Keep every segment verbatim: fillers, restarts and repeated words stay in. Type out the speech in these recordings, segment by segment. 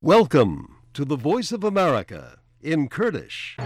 Welcome to the Voice of America in Kurdish.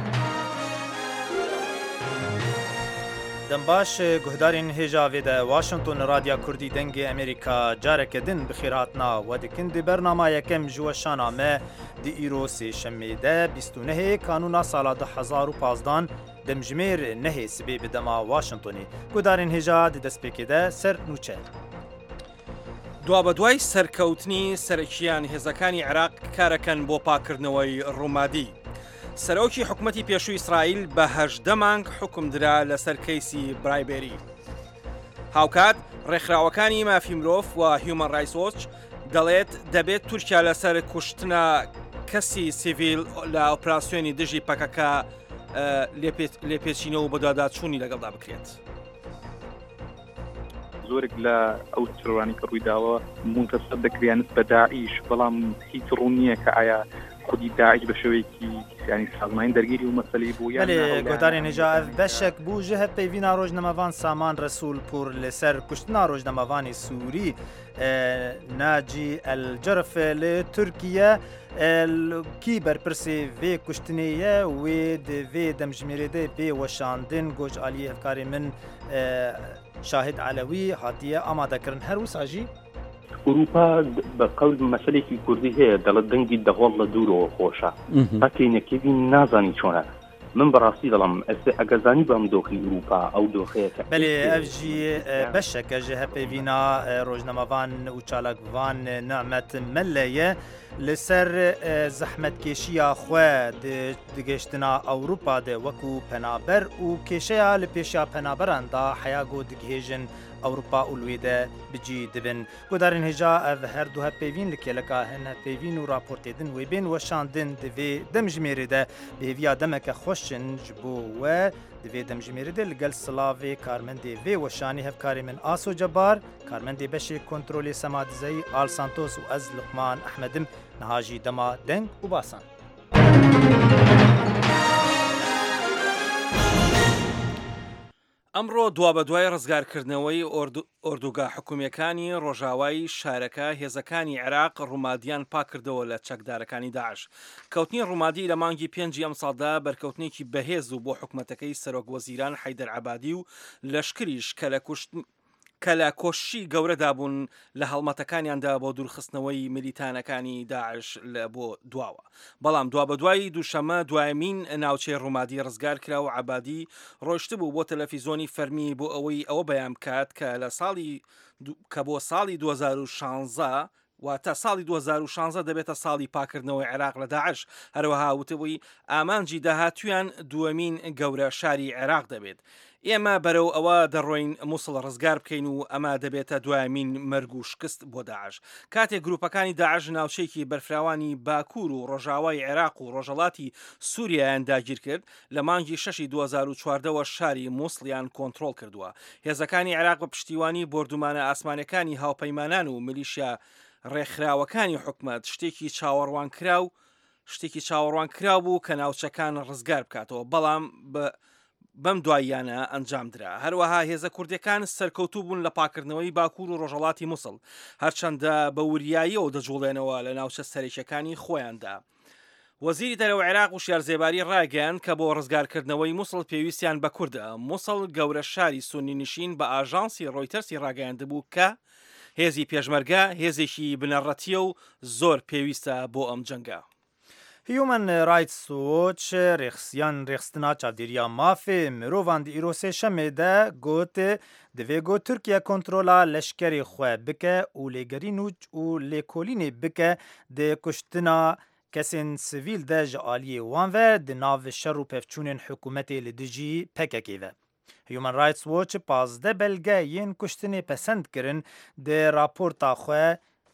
دنباش گهدارین هجاوی ده واشنطن رادیا کردی دنگ امریکا جارک دن بخیراتنا و دکن دی برنامه یکم جوشانا مه دی ایرو سی شمی ده بیست و نه کانونا سالا ده هزار و پازدان دمجمیر نه سبی بدما واشنطنی گهدارین هجا دی دست پیکی ده سر نوچه دوا بە دوای سەرکەوتنی سەرکیان هێزەکانی عێراق کارەکەن بۆ پاکردنەوەی ڕوومادی. سەرۆکی حکوومەتی پێشووی ئیسرائیل بە هەژدە مانگ حکم درا لەسەر کەیسی برایبێری. هاوکات ڕێکخراوەکانی مافی مرۆڤ و هیومەن ڕایتس وۆچ دەڵێت دەبێت تورکیا لەسەر کوشتنە کەسی سیڤیل لە ئۆپراسیۆنی دژی پەکەکە لێپێچینەوە بەداداچوونی لەگەڵدا بکرێت. زۆرێک لە ئەو چڕوانی کە ڕوویداوە منتەسەب دەکریانت بە داعیش بەڵام هیچ ڕوون نییە کە ئایا خودی داعش بە شێوەیەکی ینی سازمانی دەرگیری و مەسەلەی بوو بەێ گۆداری نێجا بەشێک بوو ژە هەر پەیوینا ڕۆژنەمەوان سامان ڕسوول پور لەسەر کوشتنا ڕۆژنەمەوانی سووری ناجی ئەلجەرف لە تورکیە کی بەرپرسی vê کوشتنەیە wê di vê demjimêrê pê weşandin goj aliyê hevkarê min شاهد علوی هاتیە ئامادەکردن هەر وسا ژی ئوروپا بە قەول مەسەلێکی کوردی هەیە دەڵێت دەنگی دەغۆڵ لە دوورەوە خۆشە بەکەینەکەوی نازانی چۆنە من بەڕاستی دەڵم ئەسێ ئەگەزانی بەم دۆخی ئوروپا ئەو دۆخەیەکە بەێ ئەڤژی بەشەکە ژە هەپێڤینا ڕۆژنەمەوان و چالاکوان نەعمەت مەلەیە لەسەر زەحمەتکێشیە خوێ دگەشتنا ئەوروپا دێ وەکو پەنابەر و کێشەیە لە پێشیا پەنابەراندا حیاگۆ دگهێژن ئەوروپا و لوێدە بجی دبن گۆدارن هێژا ئەڤ هەردوو هەپێوین لە کێلەکە هەن هەپێوین و راپۆرتێدن وێ بێن وەشاندن دەوێ دەمژمێرێدە بێڤیا دەمەکە خۆشن ji بۆ we divê demjimêrê li gel Silavê karmendê vê weşanî hevkarê min Aso Cebar karmendê beşê kontrolê Sema Dizeyî Al Santos û ez Luqman Ehmedim niha jî dema deng û basan. ئەمڕۆ دوا بە دوای ڕزگارکردنەوەی ئۆردوگا حکوومیەکانی ڕۆژاوای شارەکە هێزەکانی عێراق ڕوومادیان پاکردەوە لە چەکدارەکانی داعش. کەوتنی ڕوومادی لە مانگی پێنجی ئەم ساڵدا بەرکەوتنێکی بەهێز و بۆ حکوومەتەکەی سەرۆک وەزیران حەیدەر عەبادی و لەشکریش کە لە کوشتن کە لە کۆشی گەورەدا بوون لە هەڵمەتەکانیاندا بۆ دوورخستنەوەی میلیتانەکانی داعش لە بۆ دواوە. بەڵام دوا بە دوای دووشەمە دوایمین ناوچەی ڕوومادی ڕزگار کرا و عەبادی ڕۆیشت بوو بۆ تەلەڤیزۆنی فەرمی بۆ ئەوەی ئەوە بەیان بکات کە لە ساڵی کە بۆ ساڵی دوو هەزار و شانزە واتە ساڵی دوو هەزار و شانزە دەبێتە ساڵی پاکردنەوەی عێراق لە داعش. هەروەها وتبووی ئامانجی داهاتویان دووەمین گەورە شاری عێراق دەبێت. ئێمە بەرەو ئەوە دەڕۆین مووسڵ ڕزگار بکەین و ئەمە دەبێتە دوایمین مەرگ و شکست بۆ داعش. کاتێک گروپەکانی داعش ناوچەیەکی بەرفراوانی باکوور و ڕۆژاوای عێراق و ڕۆژەڵاتی سووریایان داگیر کرد لە مانگی شەشی دوو هەزار و چواردەوە شاری مووسڵیان کۆنتڕۆڵ کردووە. هێزەکانی عێراق بە پشتیوانی بۆردومانە ئاسمانەکانی هاوپەیمانان و میلیشیا ڕێکخراوەکانی حکومەت شتێکی چاوەڕوان کرا و شتێکی چاوەڕوان کرا بوو کە ناوچەکان ڕزگار بکاتەوە بەڵام بە بەم دواییانە ئەنجام درا. هەروەها هێزە کوردەکان سەرکەوتوو بوون لە پاکردنەوەی باکوور و ڕۆژەڵاتی مووسڵ هەرچەندە بە وریاییەوە دەجوڵێنەوە لە ناوچە سەرێکیەکانی خۆیاندا. وەزیری دەرەوە عێراق و شێرزێباری ڕاگەیان کە بۆ ڕزگارکردنەوەی مووسڵ پێویستیان بە کووردە. مووسڵ گەورە شاری سونی نشین بە ئاژانسی ڕۆیتەرسی ڕاگەیاندبوو کە هێزی پێشمەرگە هێزێکی بنەڕەتیە و زۆر پێویستە بۆ ئەم جەنگە. هیومن رایتس وۆچ ڕێخسیان ڕێخستنا چاودێرییا مافê mirovan di îrosê şemê de got divê got Tirkiye kontrola leşkerê xwe bike û lêgerî nûç û lêkolînê bike di kuştina kesên sivîl de ji aliyê wan ve di nav şer û pevçûnên hikûmetê li dijî P K K ve. Human Rights Watch pazde belge yên kuştinê pesend kirin di raporta xwe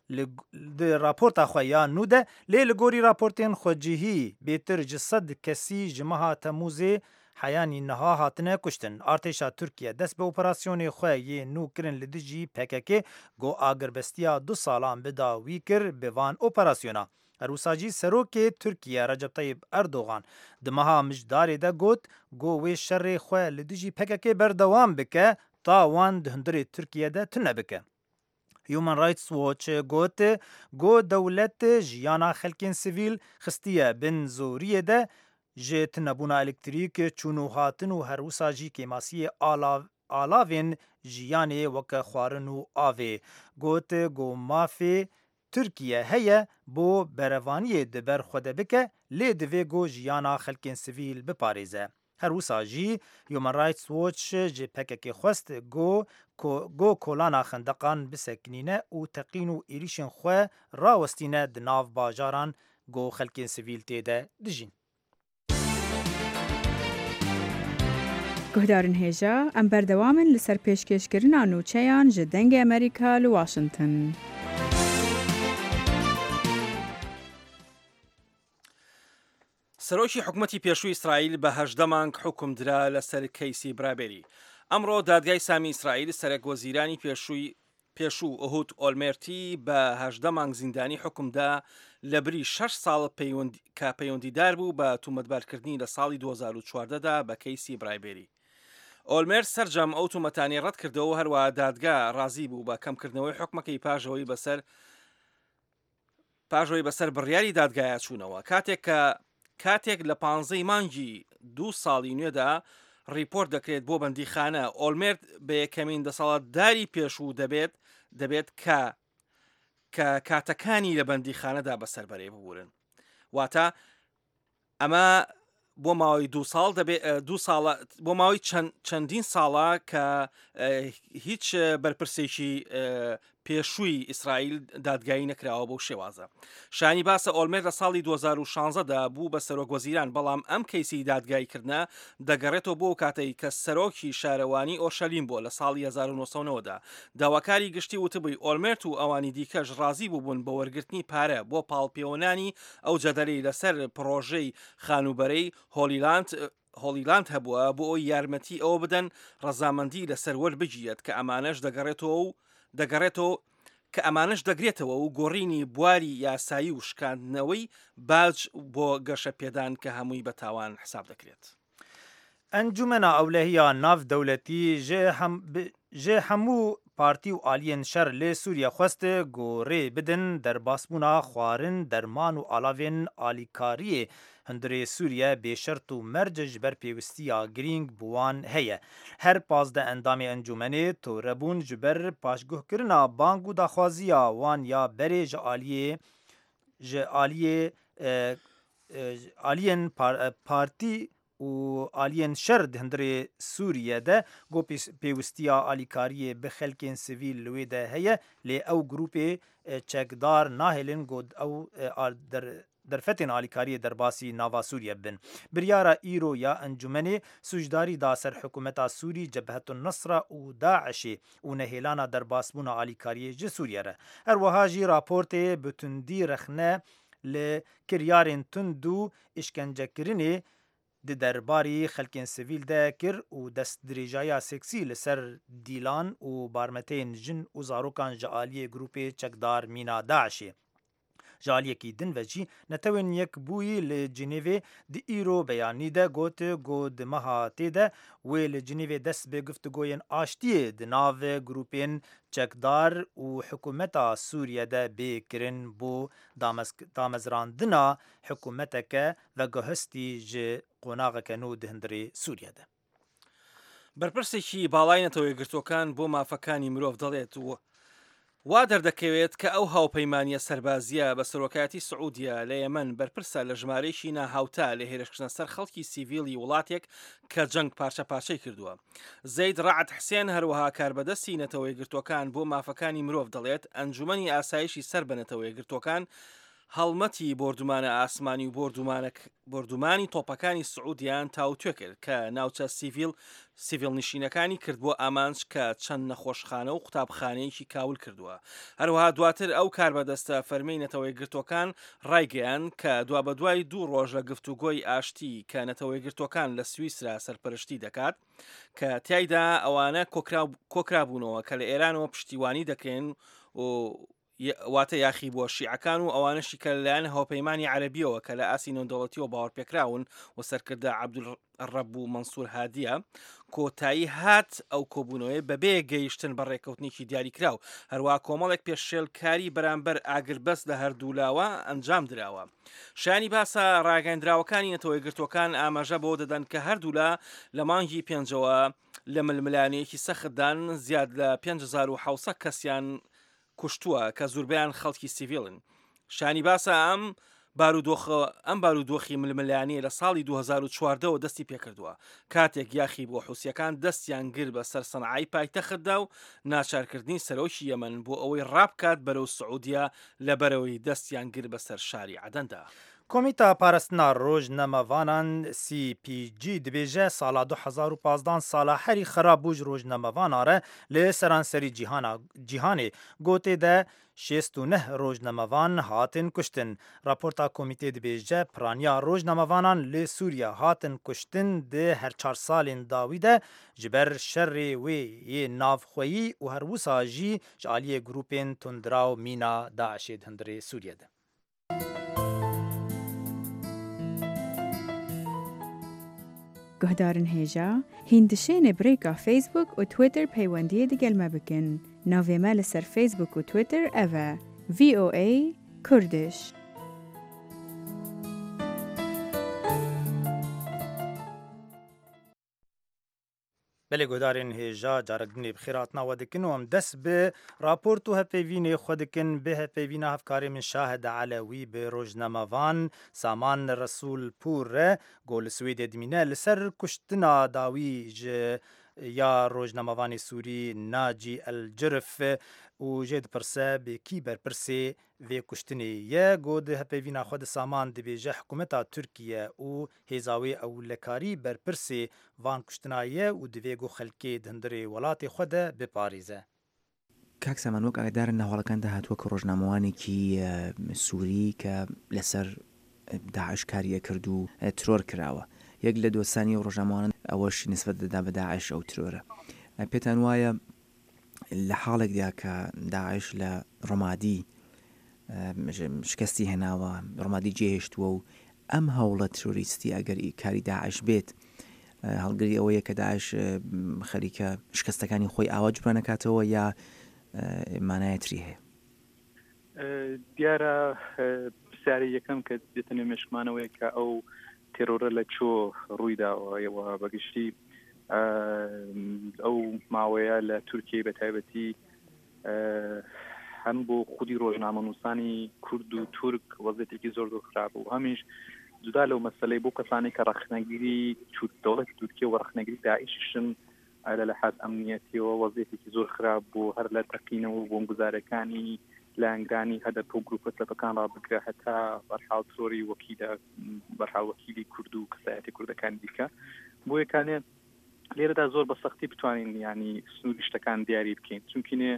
di raporta xwe ya nû de lê li gorî raportên xwecihî bêtir ji sed kesî ji meha Temûzê heyanî niha hatine kuştin. Artêşa Tirkiye dest bi operasyonê xwe yê nû kirin li dijî P K K got agirvestiya du salan bida wî kir bi van operasyona. Herwisa jî serokê Tirkiye Recep Tayyip Erdogan di meha mijdarê de got got wê şerê xwe li dijî P K K berdewam bike ta wan di hundirê Tirkiye de tune bike. هیومن رایتس واچ گوت گو دولت جیانا خلکین سیویل خستیه بن زوریه ده جت نبونا الکتریک چونو هاتن و هر وسا جی کماسی آلاو آلاوین جیانه وک خوارن و آوه گوت گو مافی ترکیه هیه بو بروانی دبر خوده بکه لی دوی گو جیانا خلکین سیویل بپاریزه. هر وسا جی هیومن رایتس واچ جی پکک خواست گو گو کولانا خندقان بسکنینه و تقین و ایریشن خواه راوستینه دناو باجاران گو خلکین سیویل تیده دجین. گهدارن هێژا ئەم بەردەوامن لەسەر پێشکەشکردنا نوچەیان ji dengê ئەمریکا li Washington. سەرۆکی حکوومەتی پێشووی ئیسرائیل بە هەژدە مانگ حکم درا لەسەر کەیسی برابێری. ئەمڕۆ دادگای سامی ئیسرائیل سەرک وەزیرانی پێشووی پێشوو ئەهود ئۆلمێرتی بە هەژدە مانگ زیندانی حکمدا لە بری شەش ساڵ کە پەیوەندیدار بوو بە تومەتبارکردنی لە ساڵی دوو هەزار و چواردەدا بە کەیسی برایبێری. ئۆلمێر سەرجەم ئەو تومەتانی ڕەت کردەوە هەروە دادگا ڕازی بوو بە کەمکردنەوەی حکمەکەی پاژەوەی بەسەر پاژەوەی بەسەر بڕیاری دادگایە چوونەوە کاتێک کە کاتێک لە پانزەی مانگی دوو ساڵی نوێدا ریپۆرت دەکرێت بۆ بەندیخانە ئۆلمێرت بە یەکەمین دەسەڵاتداری پێشوو دەبێت دەبێت کە کە کاتەکانی لە بەندیخانەدا بەسەربەرێ ببورن واتە ئەمە بۆ ماوەی دو ساڵ دەبێت دو ساڵە بۆ ماوەی چەندین ساڵە کە هیچ بەرپرسێکی پێشووی ئیسرائیل دادگایی نەکراوە بۆ شێوازە. شانی باسە ئۆلمێر لە ساڵی دوو هەزار و شانزەدا بوو بە سەرۆکوەزیران بەڵام ئەم کەیسی دادگایکردە دەگەڕێتەوە بۆ کاتەی کە سەرۆکی شارەوانی ئۆرشەلیم بۆ لە ساڵی هەزار و نۆسەد و نەوەدا داواکاری گشتی وتبووی ئۆلمێرت و ئەوانی دیکەش ڕازی بووبوون بە وەرگرتنی پارە بۆ پاڵپیۆنانی ئەو جەدەلەی لەسەر پرۆژەی خانوبەرەی هۆلیلاند هۆلیلاند هەبووە بۆ ئەوی یارمەتی ئەوە بدەن ڕەزامەندی لەسەر وەربگیرێت کە ئەمانەش دەگەڕێتەوە و دەگەڕێتەوە کە ئەمانش دەگرێتەوە و گۆڕینی بواری یاسایی و شکاندنەوەی باج بۆ گەشە پێدان کە هەمووی بە تاوان حساب دەکرێت. ئەنجومەنە ئەولەهیە ناو دەولەتی ژێ هەموو پارتی و ئالیên شەر لێ سووریا خوێستێ گۆڕێ بدن دەرباسبوونا خواردن دەرمان و ئالاوێن ئالیکاریê هەندێ سووریا بێشەرت و مەرج ji ber pêwistiya girîng bi wan heye. Her pazde endamê encûmenê torebûn ji ber paşguhkirina bang û daxwaziya wan ya berê ji aliyê ji aliyê aliyên partî û aliyên şer di hundirê Sûriyê de got pêwistiya alîkariyê bi xelkên sivîl li wê de heye lê ew grûpê çekdar nahêlin got ew derfetên alîkariyê derbasî nava Sûriye bin. Biryara îro ya encûmenê sûcdarî da ser hikûmeta Sûrî Cebhetun Nusra û Daişê û nehêlana derbasbûna alîkariyê ji Sûriye re. Her wiha jî raportê bi tundî rexne li kiryarên tund û îşkencekirinê di derbarî xelkên sivîl de kir û destdirêjaya seksî li ser dîlan û barmeteyên jin û zarokan ji aliyê grûpê çekdar mîna Daişê. Ji aliyekî din ve jî netewên yekbûyî li Cinêvê di îro beyanî de got got di meha tê de wê li Cinêvê dest bi guftugoyên aştiyê di nav grûpên çekdar û hikûmeta Sûriye de bêkirin bû damezrandina hikûmeteke vegihistî ji qonaxeke nû di hundirê Sûriye de. بەرپرسێکی باڵای نەتەوەی گرتوەکان بۆ مافەکانی مرۆڤ دەڵێت و وا دەردەکەوێت کە ئەو هاوپەیمانیە سەربازیە بە سەرۆکایەتی سعودیە لە یەمەن بەرپرسە لە ژمارەیەکی ناهاوتا لە هێرشکردنە سەر خەڵکی سیڤیلی وڵاتێک کە جەنگ پارچە پارچەی کردووە. زەید ڕەعەت حسێن هەروەها کاربەدەستی نەتەوەی گرتوەکان بۆ مافەکانی مرۆڤ دەڵێت ئەنجومەنی ئاسایشی سەر بە نەتەوەی گرتوەکان هەڵمەتی بردومانە ئاسمانی و بردومانی تۆپەکانی سعودیان تاوتوێ کرد کە ناوچە سیڤیل سیڤیل نشینەکانی کرد بۆ ئامانج کە چەند نەخۆشخانە و قوتابخانەیەکی کاول کردووە. هەروەها دواتر ئەو کاربەدەستە فەرمەی نەتەوەی گرتوەکان ڕایگەیان کە دوا بە دوای دوو ڕۆژ لە گفتوگۆی ئاشتی کە نەتەوەی گرتوەکان لە سویسرا سەرپەرشتی دەکات کە تایدا ئەوانە کۆکرابوونەوە کە لە ئێرانەوە پشتیوانی دەکەن و واتە یاخی بۆ شیعەکان و ئەوانەشی کە لەلایەن هەوپەیمانی عەرەبیەوە کە لە ئاسی نێودەوڵەتیەوە باوەڕپێکراون و سەرکردە عەبدولڕەب و مەنسوور هادیە کۆتایی هات ئەو کۆبوونەوەی بەبێ گەیشتن بە ڕێکەوتنێکی دیاریکراو هەروە کۆمەڵێک پێشێلکاری بەرامبەر ئاگربەست لە هەردوولاوە ئەنجام درراوە. شانی باسە ڕاگەندراوەکانی نەتەوەی گرتوەکان ئاماژە بۆ دەدەن کە هەردوولا لە مانگی پێنجەوە لە ململانەیەکی سەختدان زیاد لە پێنج هەزار و حەوسەد کەسیان کوشتووە کە زۆربیان خەڵکی سیڤیلن. شانی باسە ئەم ئەم بارودۆخی ململانەیە لە ساڵی دوو هەزار و چواردەوە دەستی پێکردووە کاتێک یاخی بۆ حوسیەکان دەستیان گر بە سەر سەنعای پایتەختدا و ناچارکردنی سەرۆکی یەمەن بۆ ئەوەی ڕابکات بەرەو سعودیا لەبەرەوەی دەستیان گر بەسەر شاری عەدەندا. کۆمیتا پاراستنا ڕۆژنەمەڤانان سی پی جی دبێژە ساڵا دوو هەزار و پازدە ساڵا هەری خراپ بووژ ڕۆژنەمەڤانارە لێ سەرانسەری جیهانê گوتê de şêst û neh rojnamevan hatin kuştin. Raporta komîtê dibêje piraniya rojnamevanan lê Sûriya hatin kuştin di her çar salên dawî de ji ber şerê wê yê navxweyî û her wisa jî ji aliyê grûpên tundiraw mîna Daişê di hundirê Sûriyê de. گهدارن هێژا هیندشێنێ برێکا فیسبوک و تویتر پەیوەندیە دەگەلمە بکن. ناوێمە لەسەر فیسبوک و تویتر ئەڤە ڤی ئۆ ئەی کوردش. بله گودارین هیجا جارگنی بخیرات ناو دکن و هم دست به راپورت و هپیوین خودکن به هپیوین هفکاری من شاهد علوی به روزنامه‌وان سامان رسول پور گل سوید دمینه لسر کشتنا داوی ج یا روزنامه‌وان سوری ناجی الجرف و جد پرسه به کی بر پرسه و کشتنی یه گود هپیوین خود سامان دبیجه حکومتا ترکیه و هزاوی اولکاری بر پرسه وان کشتنایه و دویگو خلکی دهندری ولات خود به پاریزه. کاک سامان وەک ئاگادارن ناوەڵەکاندا هاتووە کە ڕۆژنامەوانێکی سووری کە لەسەر داعش کاریە کرد و ترۆر کراوە. یەک لە دۆستانی و ڕۆژنامەوانن ئەوەش نسبەت دەدا بە داعش ئەو ترۆرە. پێتان وایە لە حاڵێکدا کە داعش لە ڕۆمادی شکستی هێناوە ڕۆمادی جێهێشتووە و ئەم هەوڵە ترۆریستی ئەگەر کاری داعش بێت هەڵگری ئەوەیە کە داعش خەریکە شکستەکانی خۆی ئاوا جوبران نکاتەوە یا مانایەتری هەیە. دیارە پرسیاری یەکەم کە دێتە نوێشکمانەوەی کە ئەو تێرۆرە لە چۆ ڕوویداوەیەوە بەگشتی ئەو ماوەیە لە تورکیای بەتایبەتی هەم بۆ خودی ڕۆژنامەنووسانی کورد و تورک وەزعێتێکی زۆر زۆر خراپ و هەمیش جودا لەو مەسەلەی بۆ کەسانی کە ڕەخنەگیری دەوڵەتی تورکیە و ڕەخنەگیری داعیششن لە لەحاز ئەمنیەتیەوە وەزعێتێکی زۆر خراپ بوو هەر لە تەقینەوە بۆمگوزارەکانی لایەنگانی هەدەف و گروپە سەپەکان ڕابگرە هەتا بەرحاڵ ترۆری وەکیدا بەرحاڵ وەکیلی کورد و کەسایەتی کوردەکانی دیکە بۆ یەکانێ لێرەدا زۆر بە سەختی بتوانین ینی سنووری شتەکان دیاری بکەین چونکینێ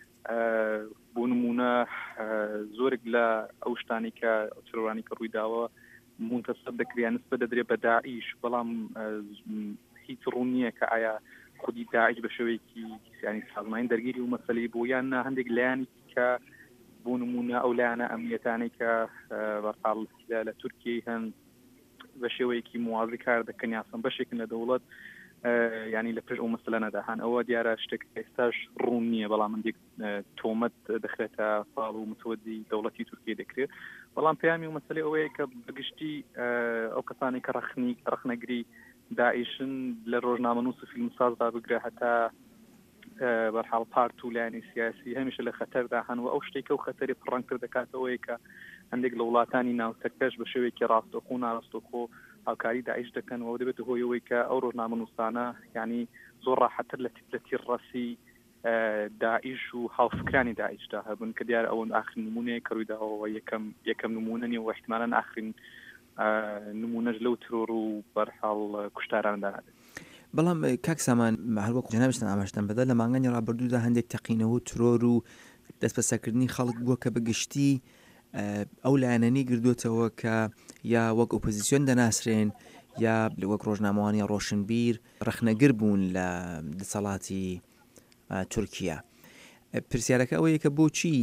بۆ نمونە زۆرێک لە ئەو شتانی کە ترۆرانی کە ڕوویداوە منتەسەب دەکرێن نسبەت دەدرێت بە داعیش بەڵام هیچ ڕوون نییە کە ئایا خودی داعیش بە شێوەیەکی ینی سازمانی دەرگیری و مەسەلەی بۆ یان نا هەندێک لایانی کە بۆ نمونە ئەو لایەنە ئەمنیەتانی کە بەرحاڵ لە تورکیای هەن بە شێوەیەکی موازی کار دەکەن یاسم بەشێکن لە دەوڵەت ینی لە پێش ئەو مەسەلە نەداهان ئەوە دیارە شتێک ئێستاش ڕوون نییە بەڵام هەندێک تۆمەت دەخرێتە ساڵ و متوەدی دەوڵەتی تورکیە دەکرێت بەڵام پەیامی و مەسەلەی ئەوەیە کە بەگشتی ئەو کەسانی کە ڕەخنی ڕەخنەگری داعیشن لە ڕۆژنامەنووس و فیلمسازدا بگرە هەتا بەرحاڵ پارت و لایەنی سیاسی هەمیشە لە خەتەردا هەن و ئەو شتێکە و خەتەری پڕەنگ کرد دەکاتەوەیە کە هەندێک لە وڵاتانی ناوچەکەش بە شێوەیەکی ڕاستەخۆ و ناڕاستەخۆ هاوکاری داعیش دەکەن و دەبێت هۆیەوەی کە ئەو ڕۆژنامەنووسانە ینی زۆر ڕاحەتر لە تیپلەتی ڕەسی داعیش و هاوفکرانی داعیشدا هەبوون کە دیارە ئەوەن ئاخرین نمونەیە کە ڕوویداوە یەکەم یەکەم نمونە نیە و احتیمالاً ئاخرین نمونەش لەو ترۆر و بەرحاڵ کوشتاراندا نابێت. بەڵام کاک سامان هەروەکو جەنابشتان ئاماژتان بدە لە مانگانی ڕابردوودا هەندێک تەقینەوە و ترۆر و دەست بەسەرکردنی خەڵک بووە کە بەگشتی ئەو لایەنەی گردووەتەوە کە یا وەک ئۆپۆزیسیۆن دەناسرێن یا وەک ڕۆژنامەوانی ڕۆشنبیر ڕەخنەگر بوون لە دەسەڵاتی تورکیا. پرسیارەکە ئەوەیە کە بۆچی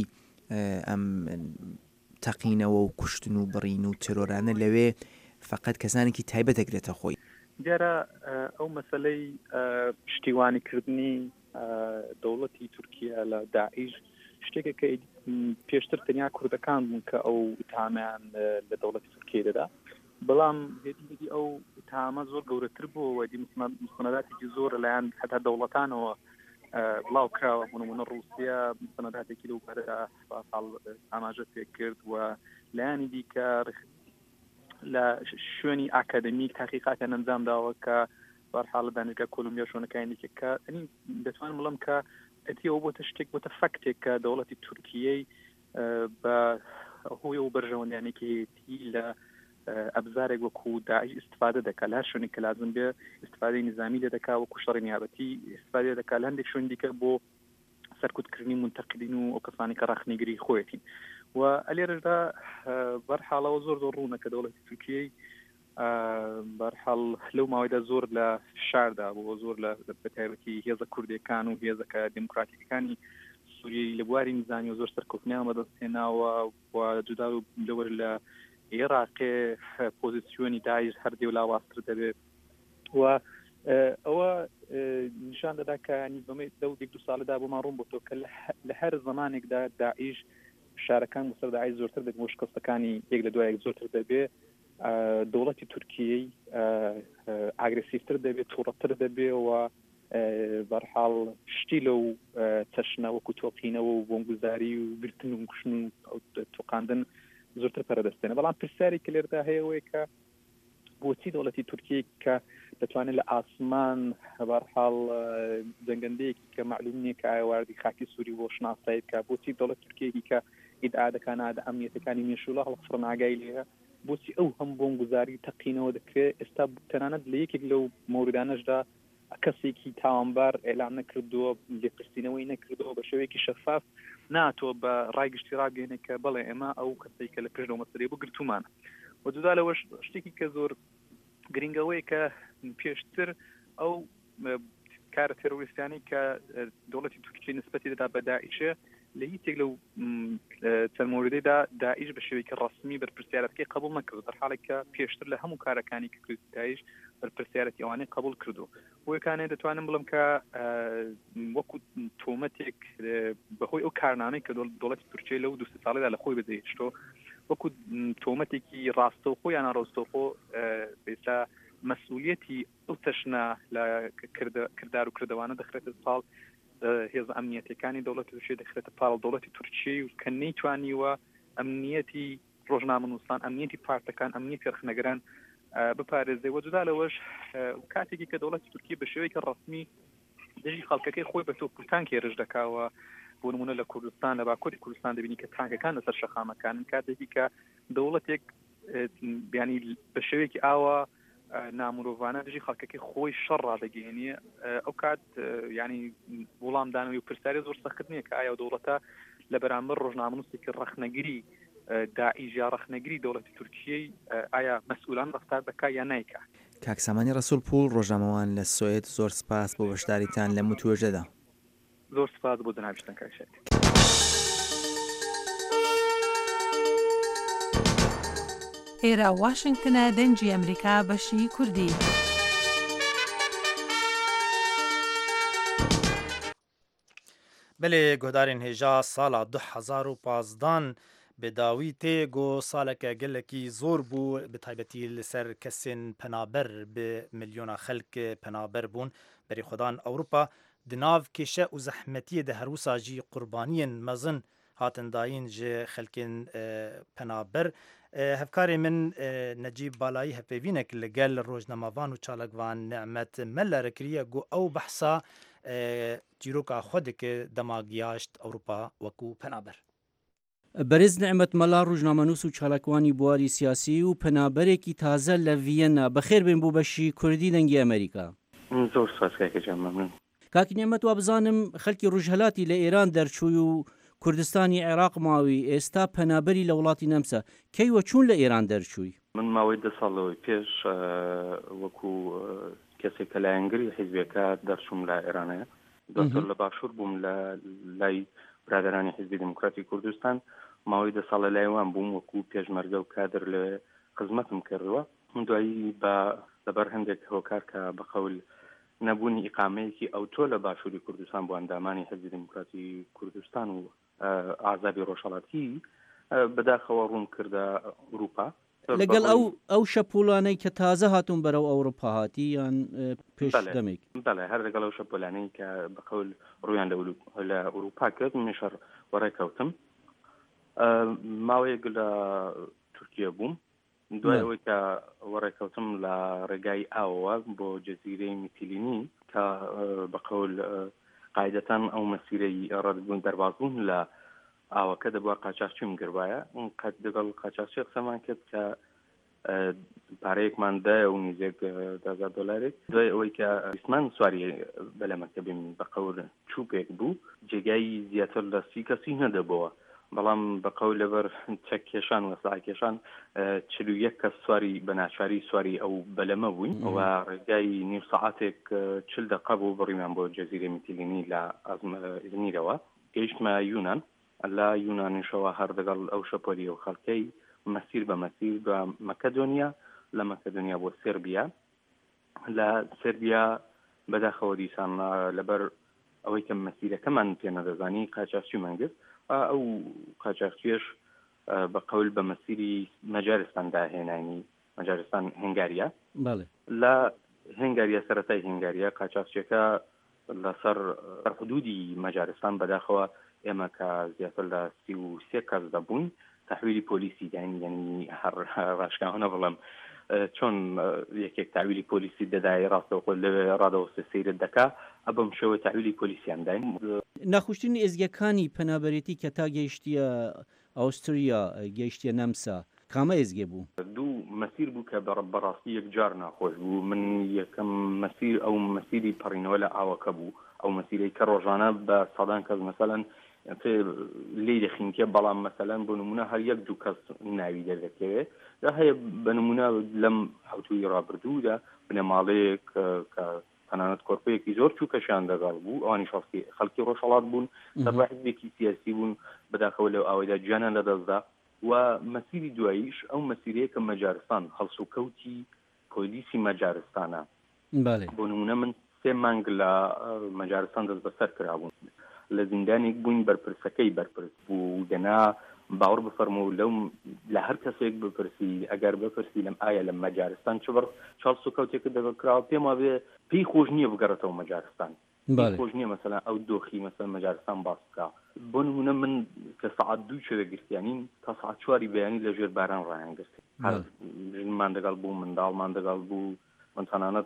ئەم تەقینەوە و کوشتن و بڕین و ترۆرانە لەوێ فقط کەسانێکی تایبەت دەگرێتە خۆی. دیارە ئەو مەسلەی پشتیوانیکردنی دەوڵەتی تورکیا لە داعیش شتێکێکە پێشتر تەنیا کوردەکان بوون کە ئەو ئتهامیان لە دەوڵەتی تورکیا دەدا، بەڵام هێدی ئەو ئتهامە زۆر گەورەتر بوو و دی مستەنداتێکی زۆر لەلایەن حتا دەوڵەتانەوە بڵاو کراوە. بوونمونە رووسیا مستەنداتێکی لەو بارەدا ئاماژە پێ کرد و لایانی دیکە لە شوێنی ئاکادمیک تاقیقاتیان ئەنجام داوە کە بەرحاڵ دانشگا کۆلومبیا شوێنەکانی کە ئەنی دەتوانم بڵم کە ئەتیەوە بۆتە شتێک بۆتە فەکتێک کە دەوڵەتی تورکیەی بە هۆی و بەرژەوەندیانێکی لە ئەبزارێک وەکو داعش استفادە دەکات لە هەر شوێنێک کە لازم بێ استفادەی نظامی لێ دەکات وەکو شەڕی نیابەتی استفادە دەکات لە هەندێک شوێن دیکە بۆ سەرکوتکردنی منتەقدین و ئەو کەسانی کە ڕاخنیگری خۆیەتین و ئەلێرەدا بەرحاڵەوە زۆر زۆر ڕوونە کە دەوڵەتی تورکیەی بەرحاڵ لەو ماوەیەدا زۆر لە شاردا بۆ زۆر لە بەتایبەتی هێزە کوردیەکان و هێزەکە دموکراتیەکانی سووریای لە بواری نظامی و زۆر سەرکەوتنیان بەدەستهێناوە و جودا لەوەر لە عێراقێ پۆزیسیۆنی داعش هەردێ و لاوااستر دەبێت و ئەوە نیشان دەدا کە بەمەی دە دێک دو ساڵدا بۆمان ڕوون بۆتەوە کە لە هەر زمانێکدا داعش شارەکان بەسەر داعش زۆرتر دەبێت بۆ شکستەکانی یەک لە دوایەک زۆرتر دەبێت دەوڵەتی تورکیەی ئاگرسیڤتر دەبێت تووڕەتر دەبێت و بەرحاڵ شتی لەو چەشنە وەکو تۆقینەوە و بۆمگوزاری و گرتن و کوشتن و تۆقاندن زۆرتر پەرەدەستێنە. بەڵام پرسیاری کە لێرەدا هەیەوەی کە بۆچی دەوڵەتی تورکیە کە دەتوانێت لە ئاسمان بەرحاڵ جەنگەندەیەکی کە معلوم نییە کە ئایا واردی خاکی سووری بۆ شناسایی بکە، بۆچی دەوڵەت تورکیەکی کە ئیدعا دەکات ئادە ئەمنیەتەکانی مێشوڵە هەڵقفڕن ئاگای لێە، بۆچی ئەو هەم بۆمگوزاری تەقینەوە دەکرێت ئێستا تەنانەت لە یەکێک لەو مۆردانەشدا کەسێکی تاوانبار ئێلام نەکردووە، لێپرسینەوەی نەکردەوە بە شێوەیەکی شەفاف ناتۆ بە ڕایگشتی ڕاگەێنێ کە بەڵێ ئێمە ئەو کەسێک کە لە پێش لەو مەسەلەی بۆ گرتومانە. و جودا لەوەش شتێکی کە زۆر گرنگەوەی کە پێشتر ئەو کارە تێرۆریستیانی کە دەوڵەتی تورکیە نسبەتی دەدا بە داعیشە لە هیچێک لەو چەند مۆردەیدا داعش بە شێوەیەکی ڕەسمی بەرپرسیارەتەکەی قبول نەکرد، دەرحاڵێک کە پێشتر لە هەموو کارەکانی کە کرد داعش بەرپرسیارەتی ئەوانەی قبول کردو. بۆیەکانێ دەتوانم بڵم کە وەکو تۆمەتێک بەهۆی ئەو کارنامەی کە دەوڵەتی تورکیە لەو دو سێ ساڵیدا لە خۆی بەجێهێشتۆ وەکو تۆمەتێکی ڕاستەوخۆ یان ڕاستەوخۆ بێستا مەسئولیەتی ئەو تەشنە لە کردار و کردەوانە دەخرێتە پاڵ هێزە ئەمنیەتەکانی دەوڵەتی تورکیە دەخرێتە پاڵ دەوڵەتی تورکیە و کە نەیتوانیوە ئەمنیەتی ڕۆژنامەنووسان، ئەمنیەتی پارتەکان، ئەمنیەتی ڕخنەگەران بپارێزێ. وە جودا لەوەش کاتێکی کە دەوڵەتی تورکیە بە شێوەیەکی ڕەسمی دژی خەڵکەکەی خۆی بە تۆپوتان کێرش دەکاوە، بۆ نمونە لە کوردستان لە باکووری کوردستان دەبینی کە تانکەکان لەسەر شەخامەکانن، کاتێکی کە دەوڵەتێک بیانی بە شێوەیەکی ئاوە نامرۆڤانە دژی خەڵکەکەی خۆی شەڕ ڕادەگەێنیە، ئەو کات ینی وەڵامدانەوەی و پرسیاری زۆر سەخت نییە کە ئایا دەوڵەتە لە بەرامبەر ڕۆژنامەنووسێکی ڕەخنەگیری داعش یا ڕەخنەگیری دەوڵەتی تورکیەی ئایا مەسئولان ڕەفتار دەکات یا نایکات. کاک سامانی ڕەسوول پوول ڕۆژنامەوان لە سوێد زۆر سپاس بۆ بەشداریتان لە متوێژەدا. زۆر سپاس بۆ دەناویستن کاکشێت. ئێرە واشنگتنە دەنجی ئەمریکا بەشی کوردی. بلێ گۆدارین هێژا ساڵا دو هەزار و پازدان بێداوی تێگۆ ساڵێکە gelekî زۆر بوو bi taybetî li ser kesên penaber bi milyona xelk penaber bûn berî xwedan Ewropa di nav kêşe û zehmetiyê de herwisa jî qurbaniyên mezin hatin dayîn ji xelkên penaber. Hevkarê min Necîb Balayî hevpêvînek li gel rojnamavan û çalakvan Nemet Mellerê kiriye got ew behsa çîroka xwe dike dema giyaşt Ewropa wekû penaber. بەرز نعمەت مەلا ڕۆژنامەنووس و چالاکوانی بواری سیاسی و پەنابەرێکی تازە لە ڤیەنا بەخێر بێن بوو بەشی کوردی دەنگی ئەمریکا. زۆر سپاسکاکەجان مەمنون. کاکی نعمەت وا بزانم خەڵکی ڕۆژهەلاتی لە ئێران دەرچووی و کوردستانی عێراق ماوی ئێستا پەنابەری لە وڵاتی نەمسا کەیوە چوون لە ئێران دەرچووی؟ من ماوەی دە ساڵەوەی پێش وەکو کەسێک کە لایەنگری حیزبەکە دەرچووم لە ئێرانەیە، دواتر لە باشوور بووم لە لای برادرانی حزبی دموکراتی کوردستان ماوەی دە ساڵە لایوان بووم وەکو پێشمەرگە و کادر لە خزمەتم کردەوە دوایی بە لەبەر هەندێک هۆکار کە بەقەول نەبوونی ئیقامەیەکی ئەو تۆ لە باشووری کوردستان بۆ ئەندامانی حزبی دموکراتی کوردستان و ئازادی ڕۆژهەڵاتی بەداخەوە ڕوون کردە ئەوروپا لەگەڵ ئەو ئەو شەپۆلانەی کە تازە هاتوون بەرەو ئەوروپا هاتی یان پێش دەمێک بەڵێ هەر لەگەڵ ئەو شەپۆلانەی کە بەقەول ڕویان لە ئەوروپا کرد منیشەر وەڕێکەوتم ماوەیەک لە تورکیا بووم دوای ئەوەی کە وەڕێکەوتم لە ڕێگای ئاوەوە بۆ جەزیرەی میتیلینی کە بەقەول قاعدەتەن ئەو مەسیرەی ڕەتبوون دەربازبوون لە ئاوەکە دەبووە قاچاقچیم گربایە اون قەت دەگەڵ قاچاقچی قسەمان کرد کە پارەیەکمان دایە و نزیک دەهزار دۆلارێک دوای ئەوەی کە ئیسمان سواری بەلەمەکە بین بەقەول چووپێک بوو جێگای زیاتر لە سی کەسی نەدەبەوە بەڵام بەقەول لەبەر چەک کێشان و ساعت کێشان چل و یەک کەس سواری بە ناچاری سواری ئەو بەلەمە بووین و ڕێگای نیو سەعاتێک چل دەقە بوو بڕیمان بۆ جەزیرە میتیلینی لە ئیزمیرەوە گەیشتمە یونان لە یونانیشەوە هەر دەگەڵ ئەو شەپۆلی و خەڵکەی مەسیر بە مەسیر بە مەکەدۆنیا لە مەکەدۆنیا بۆ سێربیا لە سێربیا بەداخەوە دیسان لەبەر ئەوەی کە مەسیرەکەمان پێ نەدەزانی قاچاقچیمان گرت ئەو قاچاقچیش بەقەول بە مەسیری مەجارستان داهێنانی مەجارستان هەنگاریە لە هەنگاریە سەرەتای هەنگاریە قاچاقچیەکە لەسەر حدودی مەجارستان بەداخەوە ئێمە کە زیاتر لە سی و سێ کەس دەبوون تحویلی پۆلیسی داین یعنی هەر ڕاشکاوانە بڵم چۆن یەکێک تحویلی پۆلیسی دەدای ڕاستەوخۆ لەوێ ڕادەوەستە سەیرت دەکا ئەبەم شەوە تحویلی پۆلیسیان داین نەخۆشتنی ئێزگەکانی پەنابەرێتی کە تا گەیشتیە ئەوستریا گەیشتیە نەمسا کامە ئێزگێ بوو دوو مەسیر بوو کە بەڕاستی یەک جار ناخۆش بوو من یەکەم مەسیر ئەو مەسیری پەڕینەوە لە ئاوەکە بوو ئەو مەسیرەی کە ڕۆژانە بە سەدان کەس مەسەلەن لێ دەخینکە بەڵام مەسەلەن بۆ نمونە هەر یەک دوو کەس ناوی دەردەکەوێت دا هەیە بە نمونە لەم هەوتوی ڕابردوودا بنەماڵەیەک کە تەنانەت کۆرپەیەکی زۆر چووکەشیان دەگەڵ بوو ئەوانی شخصی خەڵکی ڕۆژهەڵات بوون سەربە حیزبێکی سیاسی بوون بەداخەوە لەو ئاوەیدا گیانیان لەدەستدا و مەسیری دواییش ئەو مەسیرەیە کە مەجارستان هەڵس و کەوتی پۆلیسی مەجارستانە بۆ نمونە من سێ مانگ لە مەجارستان دەست بەسەر کرابوون لە زیندانێک بووین بەرپرسەکەی بەرپرس بوو دەنا باوەڕ بفەرموو لەو لە هەر کەسێک بپرسی ئەگەر بپرسی لەم ئایا لە مەجارستان چبڕ چاڵ سوکەوتێکە دەکراوە پێم وابێ پێی خۆش نییە بگەڕێتەوە مەجارستان خۆش نییە مەسەلا ئەو دۆخی مەسەلا مەجارستان باس بکا بۆ نمونە من کە سەعات دوو شەوە گرتیانین تا سەعات چواری بەیانی لە ژێر باران ڕایان گرت ژنمان دەگەڵ بوو منداڵمان دەگەڵ بوو من تەنانەت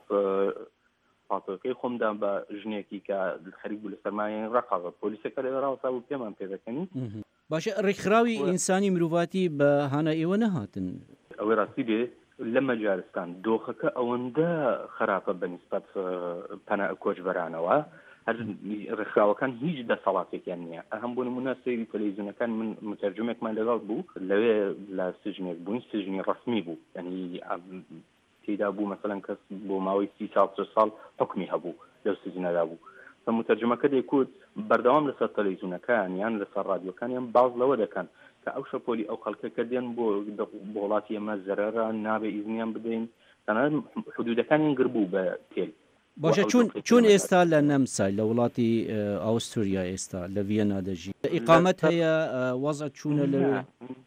پاتۆکەی خۆمدا بە ژنێکی کە خەریک بوو لە سەرمایە ڕقاوە پۆلیسەکە لەوێ ڕاوەسا بوو پێمان پێدەکەنی باشە ڕێکخراوی ئینسانی مرۆڤاتی بە هانە ئێوە نەهاتن ئەوەی ڕاستی دێ لە مەجارستان دۆخەکە ئەوەندە خراپە بەنسبەت پەنا کۆچبەرانەوە هەر ڕێکخراوەکان هیچ دەسەڵاتێکیان نییە ئەهەم بۆ نمونە سەیری تەلەڤیزیۆنەکان من متەرجمێکمان لەگەڵ بوو لەوێ لە سژنێک بوون سژنی ڕسمی بوو یعنی تێدا بوو مەسەلەن کەس بۆ ماوەی سی ساڵ چ ساڵ حکمی هەبوو لەو سژنەدا بوو کە متەرجمەکە دەیکوت بەردەوام لەسەر تەلەڤیزیۆنەکان یان لەسەر رادیۆکانیان باز لەوە دەکەن کە ئەو شەپۆلی ئەو خەڵکەکە دێن بۆ وڵاتی ئێمە زەرەرە نابێ ئیزنیان بدەین تەنانەت حدودەکانیان گربوو بە تێل باشە چون چون ئێستا لە نەمسا لە وڵاتی ئەوستوریا ئێستا لە ڤیەنا دەژی ئیقامەت هەیە وەزع چوونە لەوێ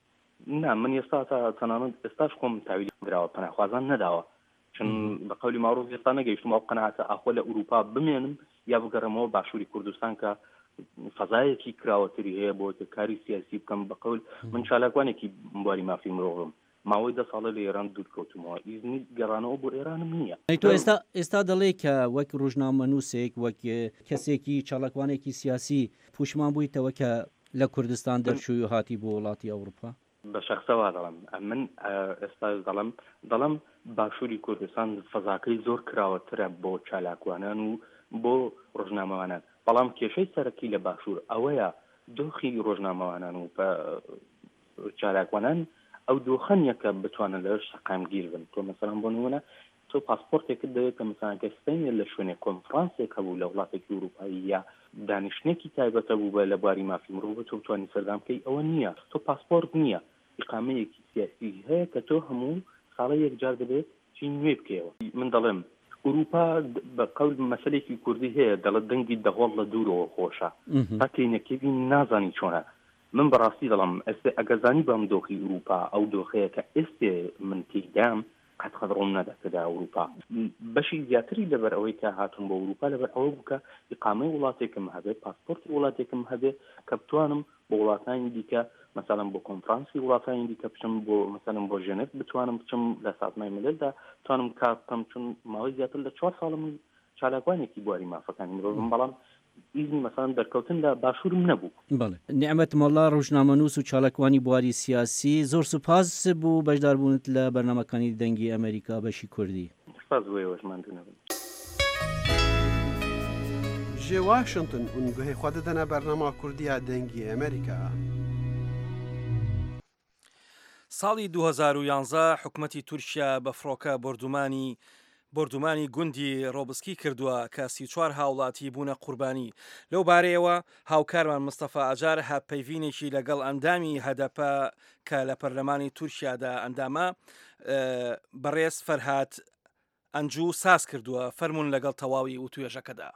نا من ئێستا تا تەنانەت ئێستاش خۆم تاویلی درراوە پەناخوازان نەداوە چون بە قەولی ماڕۆژ ئێستا نەگەیشتم ئەو قەناعەتە ئاخۆ لە ئوروپا بمێنم یا بگەڕمەوە باشووری کوردستان کە فەزایەکی کراوەتری هەیە بۆ کاری سیاسی بکەم بە قەول من چالاکوانێکی بواری مافی مرۆڤم ماوەی دە ساڵە لە ئێران دوور کەوتمەوە ئیزنی گەڕانەوە بۆ ئێرانم نییە تۆ ئێستا ئێستا دەڵێ کە وەک ڕۆژنامەنووسێک وەک کەسێکی چالاکوانێکی سیاسی پوشمان بوویتەوە کە لە کوردستان دەرچووی و هاتی بۆ وڵاتی ئەوروپا بە شەخسەوە دەڵم من ئێستا دەڵم دەڵم باشووری کوردستان فەزاکەی زۆر کراوەترە بۆ چالاکوانان و بۆ ڕۆژنامەوانان بەڵام کێشەی سەرەکی لە باشوور ئەوەیە دۆخی ڕۆژنامەوانان و چالاکوانان ئەو دۆخەنیەکە بتوانن لەش سەقامگیر بن تۆ مەسەڵەن بۆ نمونە تۆ پاسپۆرتێکت دەوێت کە مثلا گەستێنێ لە شوێنێ کۆنفرانسێک هەبوو لە وڵاتێکی ئەوروپایی یا دانیشتێکی تایبەتە بوو بە لە بواری مافی مرۆڤ تۆ بتوانانی سەردام بکەی ئەوە نییە. تۆ پاسپۆرت نییە، ئیقامەیەکی سیاسی هەیە کە تۆ هەموو ساڵە یەکجار دەبێت چی نوێ بکەیەوە. من دەڵێم ئوروپا بە قەول مەسەلێکی کوردی هەیە دەڵێت دەنگی دەغۆڵ لە دوورەوە خۆشە تاکەینەکەوی نازانی چۆنە. من بەڕاستی دەڵم ئێستا ئەگەزانی بەم دۆخی ئوروپا ئەو دۆخەیە کە ئێستا من تێدام قەت خەدڕۆم نەدەکەدا ئەوروپا بەشی زیاتری لەبەر ئەوەی کە هاتون بە ئوروپا لەبەر ئەوە بووکە ئیقامەی وڵاتێکم هەبێت پاسپۆرتی وڵاتێکم هەبێت کە بتوانم بۆ وڵاتانی دیکە مثلا بۆ کۆنفرانسی وڵاتانی دیکە بچم بۆ مثلا بۆ ژنێف بتوانم بچم لە سازمای مللدا توانم کار بکەم چون ماوەی زیاتر لە چوار ساڵ من چالاکوانێکی بواری مافەکانی مرۆڤم بەڵام ئیزنی مەسەڵەن دەرکەوتن لە باشوورم نەبوو. بەڵێ نیعمەت مەڵا ڕۆژنامەنووس و چالاکوانی بواری سیاسی زۆر سوپاس بوو بەشداربوونت لە بەرنامەکانی دەنگی ئەمریکا بەشی کوردی. سپاس بۆ ئێوەشماندونەبن. ji Washington û guhê xwe didine bernama Kurdiya dengî Amerîka. ساڵی دوو هەزار و یانزە حکوومەتی تورکیا بە فڕۆکە بردومانی بردومانی گوندی ڕۆبسکی کردووە کە سی و چوار هاوڵاتی بوونە قوربانی. لەو بارەیەوە هاوکارمان مستەفا ئەجار هەپەیوینێکی لەگەڵ ئەندامی هەدەپە کە لە پەرلەمانی تورکیادا ئەندامە بەڕێز فەرهاد ئەنجوو ساز کردووە. فەرمونون لەگەڵ تەواوی و توێژەکەدا.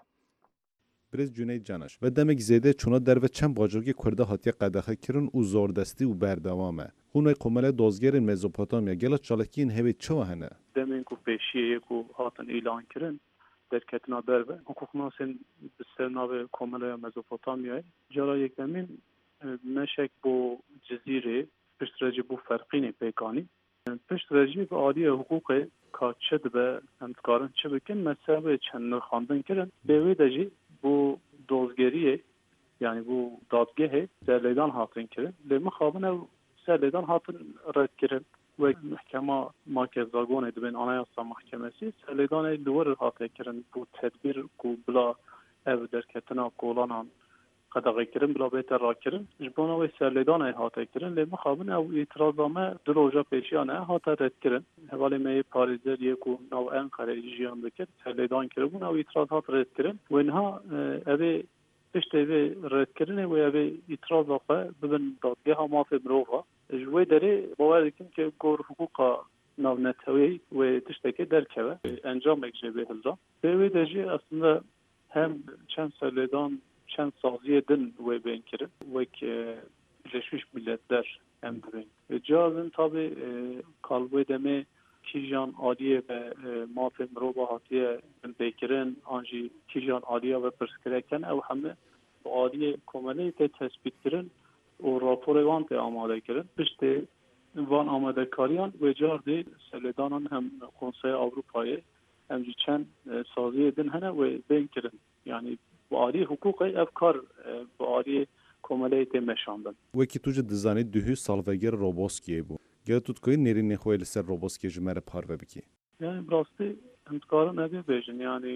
برز جونەید جانش و دەمێک زێدە چۆنە دەربە چەند باجۆرگی کوردە هاتیە قەدەخەکردن و زۆردەستی و بەردەوامە. هونای قۆمەلە دۆزگەرن مێزۆپۆتامیا گەلە چاڵەکین هەوێت چەوە هەنە. دەمێن و پێشیەیەک و هاتن ئیلانکردن دەرکەتنا دەربە حقوقناسên bi ser navê Komeleya Mezopotamyayê cara yekemîn meşek bo cizîrê piştrecî bû ferqînê pêkanî piştrecî bi aliyê hukûqê ka çi dibe em dikarin çi bikin mesebê çend nirxandin kirin bê wê de jî bu dozgeriyê yani bu dadgehê serlêdan hatin kirin lê mixabin ew serlêdan hatin redkirin ve محکما مرکزگونه دبن آنایسا محکمسی سلیدان لور هاته کرن بو تدبیر کو بلا اف درکتنا کولانان قدغه کرن بلا بهتر را کرن جبونا و سلیدان هاته کرن لی مخابن او اعتراضامه دروجا پیشیانه هاته رد کرن حوالی می پاریزر یکو نو انقره جیان بکر سلیدان کرن او اعتراض هات رد کرن و اینها اوی پشت اوی رد کرن و اوی اعتراض آقا ببن دادگه ها مافی مروفا جوی داره باور دکن که گور حقوقا ناونتوی و تشتکی درکه انجام اکجبه هلدا به دجی اصلا هم چند سالیدان چند سازی دن و بین کرد و که جشوش ملت در هم ببین جازن تابع کالبوی دمه کیجان عالیه به ماف مروبا هاتیه بیکرن آنجی کیجان عالیه و پرسکرکن او همه عالیه کمالی که تثبیت کرن و راپور وان ته آماده کردن پشت وان آماده کاریان و جار دی سلیدانان هم کنسای اروپایی هم چند سازی دن هنه و بین کردن یعنی با عالی حقوق افکار با عالی کمالی ته مشاندن وکی تو جد زانی دهی سالوگر روبوسکی بو گه تو تکوی نری نخوای لسر روبوسکی جمر پارو بکی یعنی براستی امتکارا نبی بیجن یعنی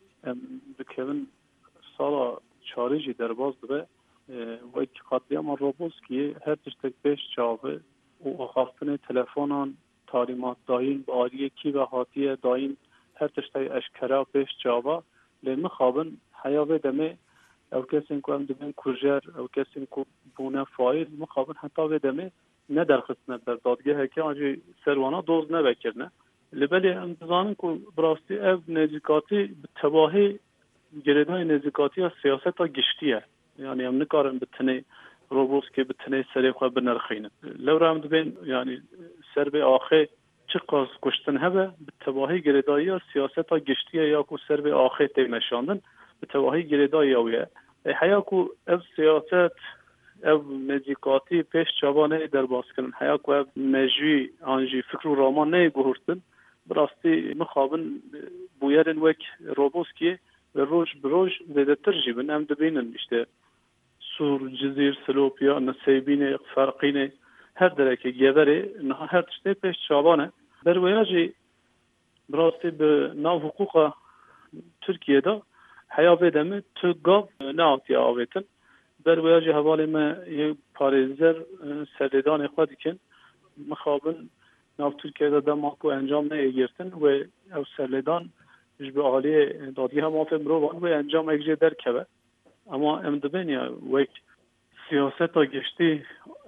بکوین سالا چاریجی در باز دوه و iki katliam Roboski'ye her tiştek beş çavı o haftane telefonan talimat dahin bariye ki ve hatiye dahin her tiştek eşkera beş çava le mixabın haya ve deme ev kesin ku em dibin kurjer ev kesin ku bune fail mixabın hatta ve deme ne derxistne der dadgehe ki acı servana doz ne bekirne lebeli em dizanin ku brasti ev nezikati tebahi gereday nezikati ya siyaseta giştiye yani em nikarin bitine Roboski bitine serê xwe binirxînin. Lewra em dibên yani serbê axê çi qas kuştin hebe bi tevahî girêdayiya siyaseta giştiye ya ku serbê axê tê meşandin bi tevahî girêdayiya wê ye. E heya ku ev siyaset ev nezîkatî pêş çava neyê derbaskirin heya ku ev mejî an jî fikr û raman neyê guhurtin bi rastî mixabin bûyerên wek Roboskiye ve roj bi roj zêdetir jî bin em dibînin işte Sur, Cizir, Silopya, Nesebine, Farqine her dereke gevere her tişte peş çabane. Berveyacı brasti bi nav hukuka Türkiye'de hayave demi tügav ne atiya avetin. Berveyacı havale me parizer serdedan ekvadikin mixabın ناف ترکیه دا دماکو انجام نگرتن و او سرلیدان اش به عالی دادگی هم آفه مروان و انجام اگجه در کبه اما ام دبین یا وک سیاست ها گشتی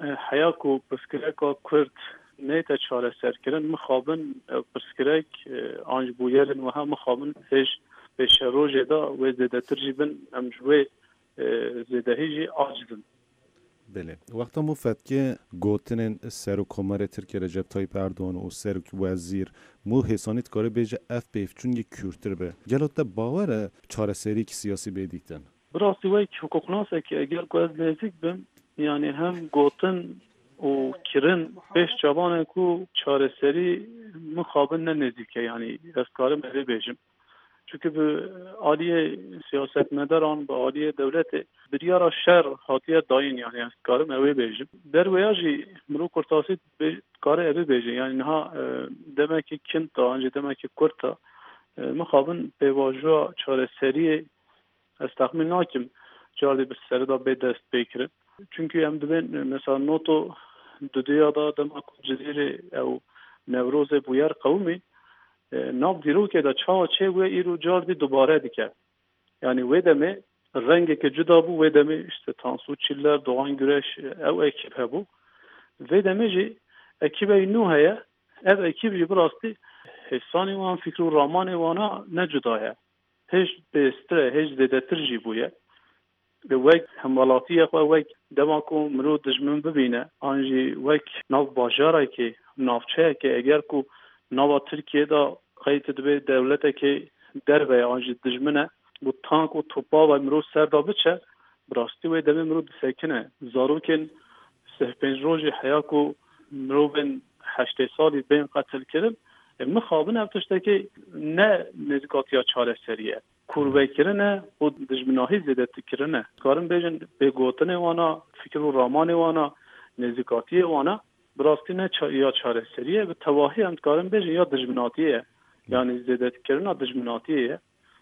حیاکو پسکرک ها کرد نیتا چاره سر کرن مخابن پسکرک آنج بویرن و هم مخابن هش به شروع دا و زیده ترجیبن امجوه زیده هیجی آجدن. بله وقتا مفت که گوتنن سر و کمر ترکیه رجب طایب اردوان و سر و وزیر مو حسانیت کاره بیجه اف بیف چون یک کورتر به گلوت ده باوره چاره سری که سیاسی بیدیکتن براستی وی که حقوق ناسه که اگر گوز نزیک بم یعنی هم گوتن و کرن بیش جوانه که چاره سری مخابن نه نزیکه یعنی از کاره مهی بیجم چون به عالی سیاست مداران به عالی دولت بریار شر حاطیه داین یعنی از کار موی بیجم در ویاجی مرو کرتاسی به کار ابی بیجم یعنی نه دمکی کنتا انج دمکی کرتا مخابن به واژه چاره سری استخمین ناکم جاردی به سر دا به دست بکره چونکه هم دبین مثلا نوتو دودیا دا دمک جزیره او نوروز بویر قومی ناب دیرو که دا چا چه و ایرو جاردی دوباره دیگه یعنی ویدمه رنگی که جدا بو ویدمه işte تانسو چیلر دوان گرش او اکیب هبو ویدمه جی اکیب اینو هیا او اکیب جی براستی حسانی وان فکر و رامان وانا نه جدایه هیچ بستره هیچ زیده ترجی بویه به وک همولاتی خو وک دماکو مرو دجمن ببینه آنجی وک ناو باجاره که نافچه که اگر کو ناو ترکیه دا قیت دبی دولته که در و آنجی دجمنه bu tank و توپا و مرو سر دا بچه براستی و دمی مرو دسکنه زاروکن سه پنج روزی حیا کو مرو بین هشت سالی بین قتل کردن مخابن افتشته که نه نزگاتیا چاره سریه کوربه کرنه و دجمناهی زیده تکرنه کارم بیجن به گوتن وانا فکر و رامان وانا نزگاتی وانا براستی نه چا یا چاره سریه به تواهی هم کارم بیجن یا دجمناتیه یعنی زیده تکرنه دجمناتیه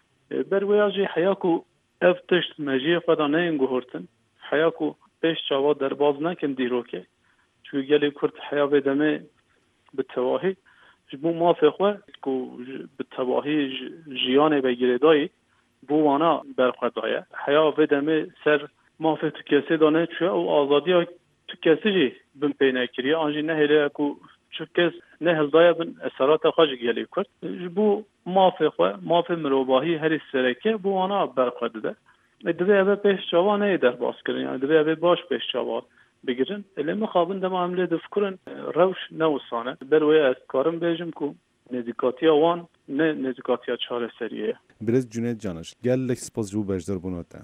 بر ویاجی حیاکو افتشت مجیه خدا نه انگوهرتن حیاکو پیش چاوا در باز نکن دیروکه چون گلی کرد حیا بدمه به تواهی بو موافق و که به تواهی جیانه بگیره دایی بو وانا برخوردایه حیا بدمه سر موافق تو کسی دانه چوه او آزادی ها تو کسی جی بم پینه کریه آنجی نه هیله که چون کس نه هلدایه بن اثرات خواهج گلی کرد بو موافق و موافق مروباهی هری سرکه بو وانا برخورده ده دوی اوه پیش چاوا نه در باز کرن یعنی دوی اوه باش پیش چاوا بگیرن الی مخابن دم عمله دفکرن روش نوسانه بروی از کارم بیجم که نزیکاتی وان نه نزیکاتی چاره سریه برز جنید جانش گل لک سپاس جو بجدر بونوته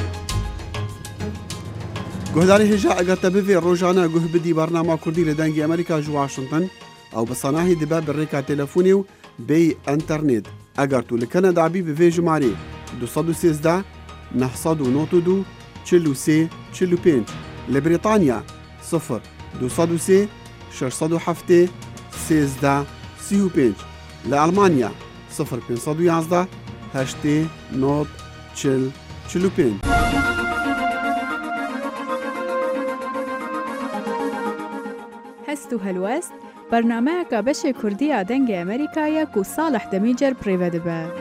گهداری هجا اگر تبوی روزانه گه بدی برنامه کردی لدنگی امریکا جو واشنطن او بصناهی دبا بالريكا تلفوني و بي انترنت اگر تو لكنا دعبي بفي جماري دو صدو سيزدا نحصدو نوتو دو چلو سي چلو پنج لبريطانيا صفر دو صدو سي شش صدو حفتي سيزدا سيو پنج لألمانيا صفر پنج صدو يازدا هشتي نوت چل چلو پنج هستو هلوست برنامه که بشه کردی آدنگ امریکایی که صالح دمیجر پریوه دبه.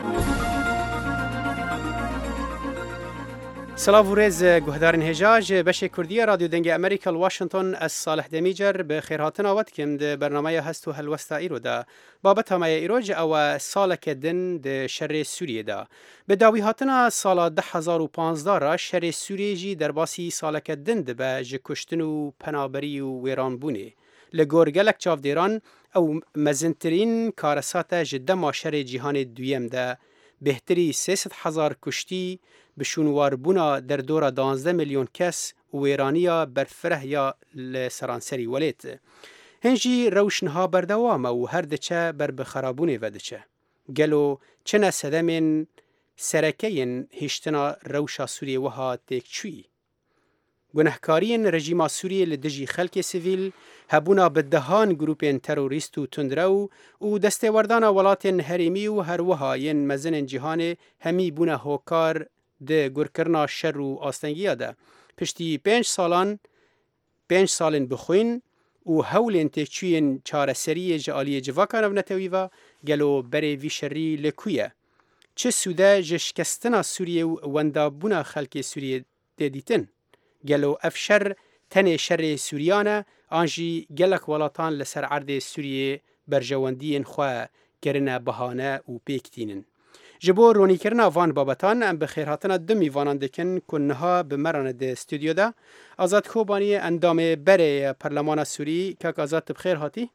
سلاو و ریز گهدارین هجاج بشه کردی رادیو دنگ امریکا واشنطن از صالح دمیجر به خیرهاتن آوات کم ده برنامه هستو هلوستا ایرو ده بابت همه ایروج او سالک دن ده شر سوریه ده به داوی هاتنا سال ده هزار و پانزده را شر سوریه جی در باسی سالک دن ده به جکشتن و پنابری و ویران بونه. لگور گلک چاودیران او مزنترین کارسات جده ماشر جهان دویم ده بهتری سیصد هزار کشتی بشونوار بونا در دور دانزده میلیون کس و ویرانیا برفره یا لسرانسری ولیت. هنجی روشنها بردوام و هر دچه بر بخرابونه و دچه. گلو چنه سدمین سرکین هشتنا روشا سوریه وها تکچوی. گنهکارین رژیم سوریه لدجی خلک سیویل هبونا بدهان گروپین تروریست و تندرو و دستوردان ولاتین هریمی و هر وهاین مزن جهان همی بونا هوکار ده گرکرنا شر و آستنگیه ده. پشتی پنج سالان پنج سالن بخوین و هولên tê çûyên çareseriyê ji aliyê civakan ev netewîva gelo berê vî şerî li ku ye? Çi sûde ji şikestina Sûriyê û wendabûna xelkê Sûriyê tê dîtin? Gelo ev şer tenê şerê Sûriyan e an jî gelek welatan li ser erdê Sûriyê berjewendiyên xwe kirine bihane û pêktînin. Ji bo ronîkirina van babetan em bi xêrhatina du mîvanan dikin ku niha bi me re di stûdyo de. Azad Kobaniyê endamê berê Perlemana Sûrî, kak Azad tu bi xêr hatî?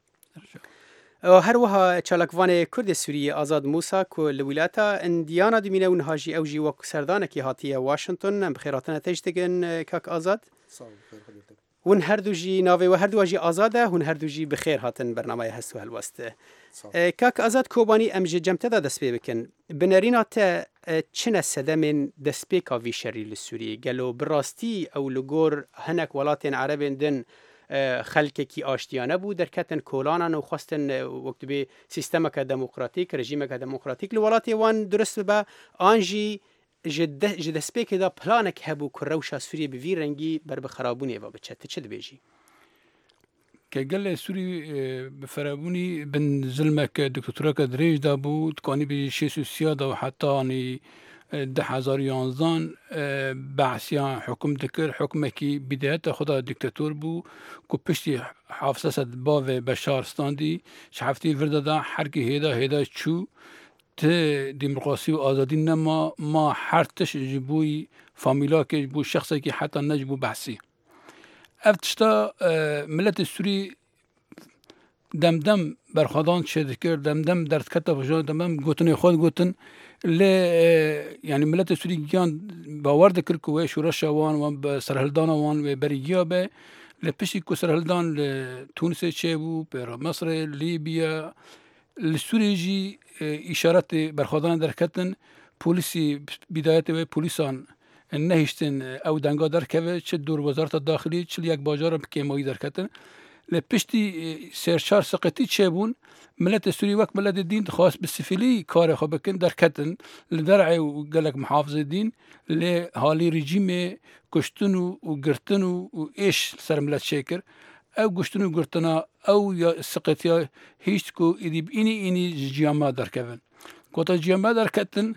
Her wiha çalakvanê Kurdê Sûriyê Azad Musa ku li wîlayeta Îndiyana dimîne û niha jî ew jî wek serdanekî hatiye Washington em bi xêrhatina te jî dikin kak Azad. Hûn her du jî navê we her du jî azad e, hûn her du jî bi xêr hatin bernameyê hest û helwest. Kak Azad Kobanî em ji cem te de dest pê bikin. Bi nerîna te çi ne sedemên destpêka vî şerî li Sûriyê? Gelo bi rastî ew li gor hinek welatên Erebên din xelkekî aştiyane bû derketin kolanan û xwestin wek dibê sîstemeke demokratîk, rejîmeke demokratîk li welatê wan durist bibe an jî ji destpêkê de planek hebû ku rewşa Sûriyê bi vî rengî ber bi xerabûnê ve biçe. Tu çi dibêjî? Ke gelê Sûrî bi ferebûnî bin zilmeke diktatoreke dirêj da bû dikanî bêjî şêst û sîya da û heta anî di hezar û yanzdan behsiya hukm dikir hukmekî bidayeta xwe da diktatör bû ku piştî Hafez Esed bavê Beşar standî ji heftê vir de da herkê hêda hêda çû ti demokrasî û azadî nema ma her tiş ji bo famîlakê ji bo şexsekî heta ne ji bo behsî. Ev tişta milletê Sûrî demdem berxwedan çê dikir, demdem derdketa xwe demdem gotinê xwe gotin lê yani milletê Sûrî giyan bawer dikir ku wê şoreşa wan wan bi serhildana wan wê berî giya be lê piştî ku serhildan li Tûnisê çêbû, pêra Mesrê, Lîbiya, li Sûriyê jî îşaretê berxwedan derketin polîsî bîdayetê wê polîsan nehîştin ew denga derkeve çi dûr wezareta daxilî çil yek bajara kêmayî derketin. Lê piştî sêrçar siqetî çêbûn milletê Sûrî wek milletê dîn dixwast bi sifîlî karê xwe bikin derketin li derê û gelek mihafizê dîn lê halî rejîmê kuştin û girtin û êş ser millet çêkir. Ew kuştin û girtina ew ya siqetiya hîç ku êdî bi înî înî ji ciyan me derkevin. Gota ciyan me derketin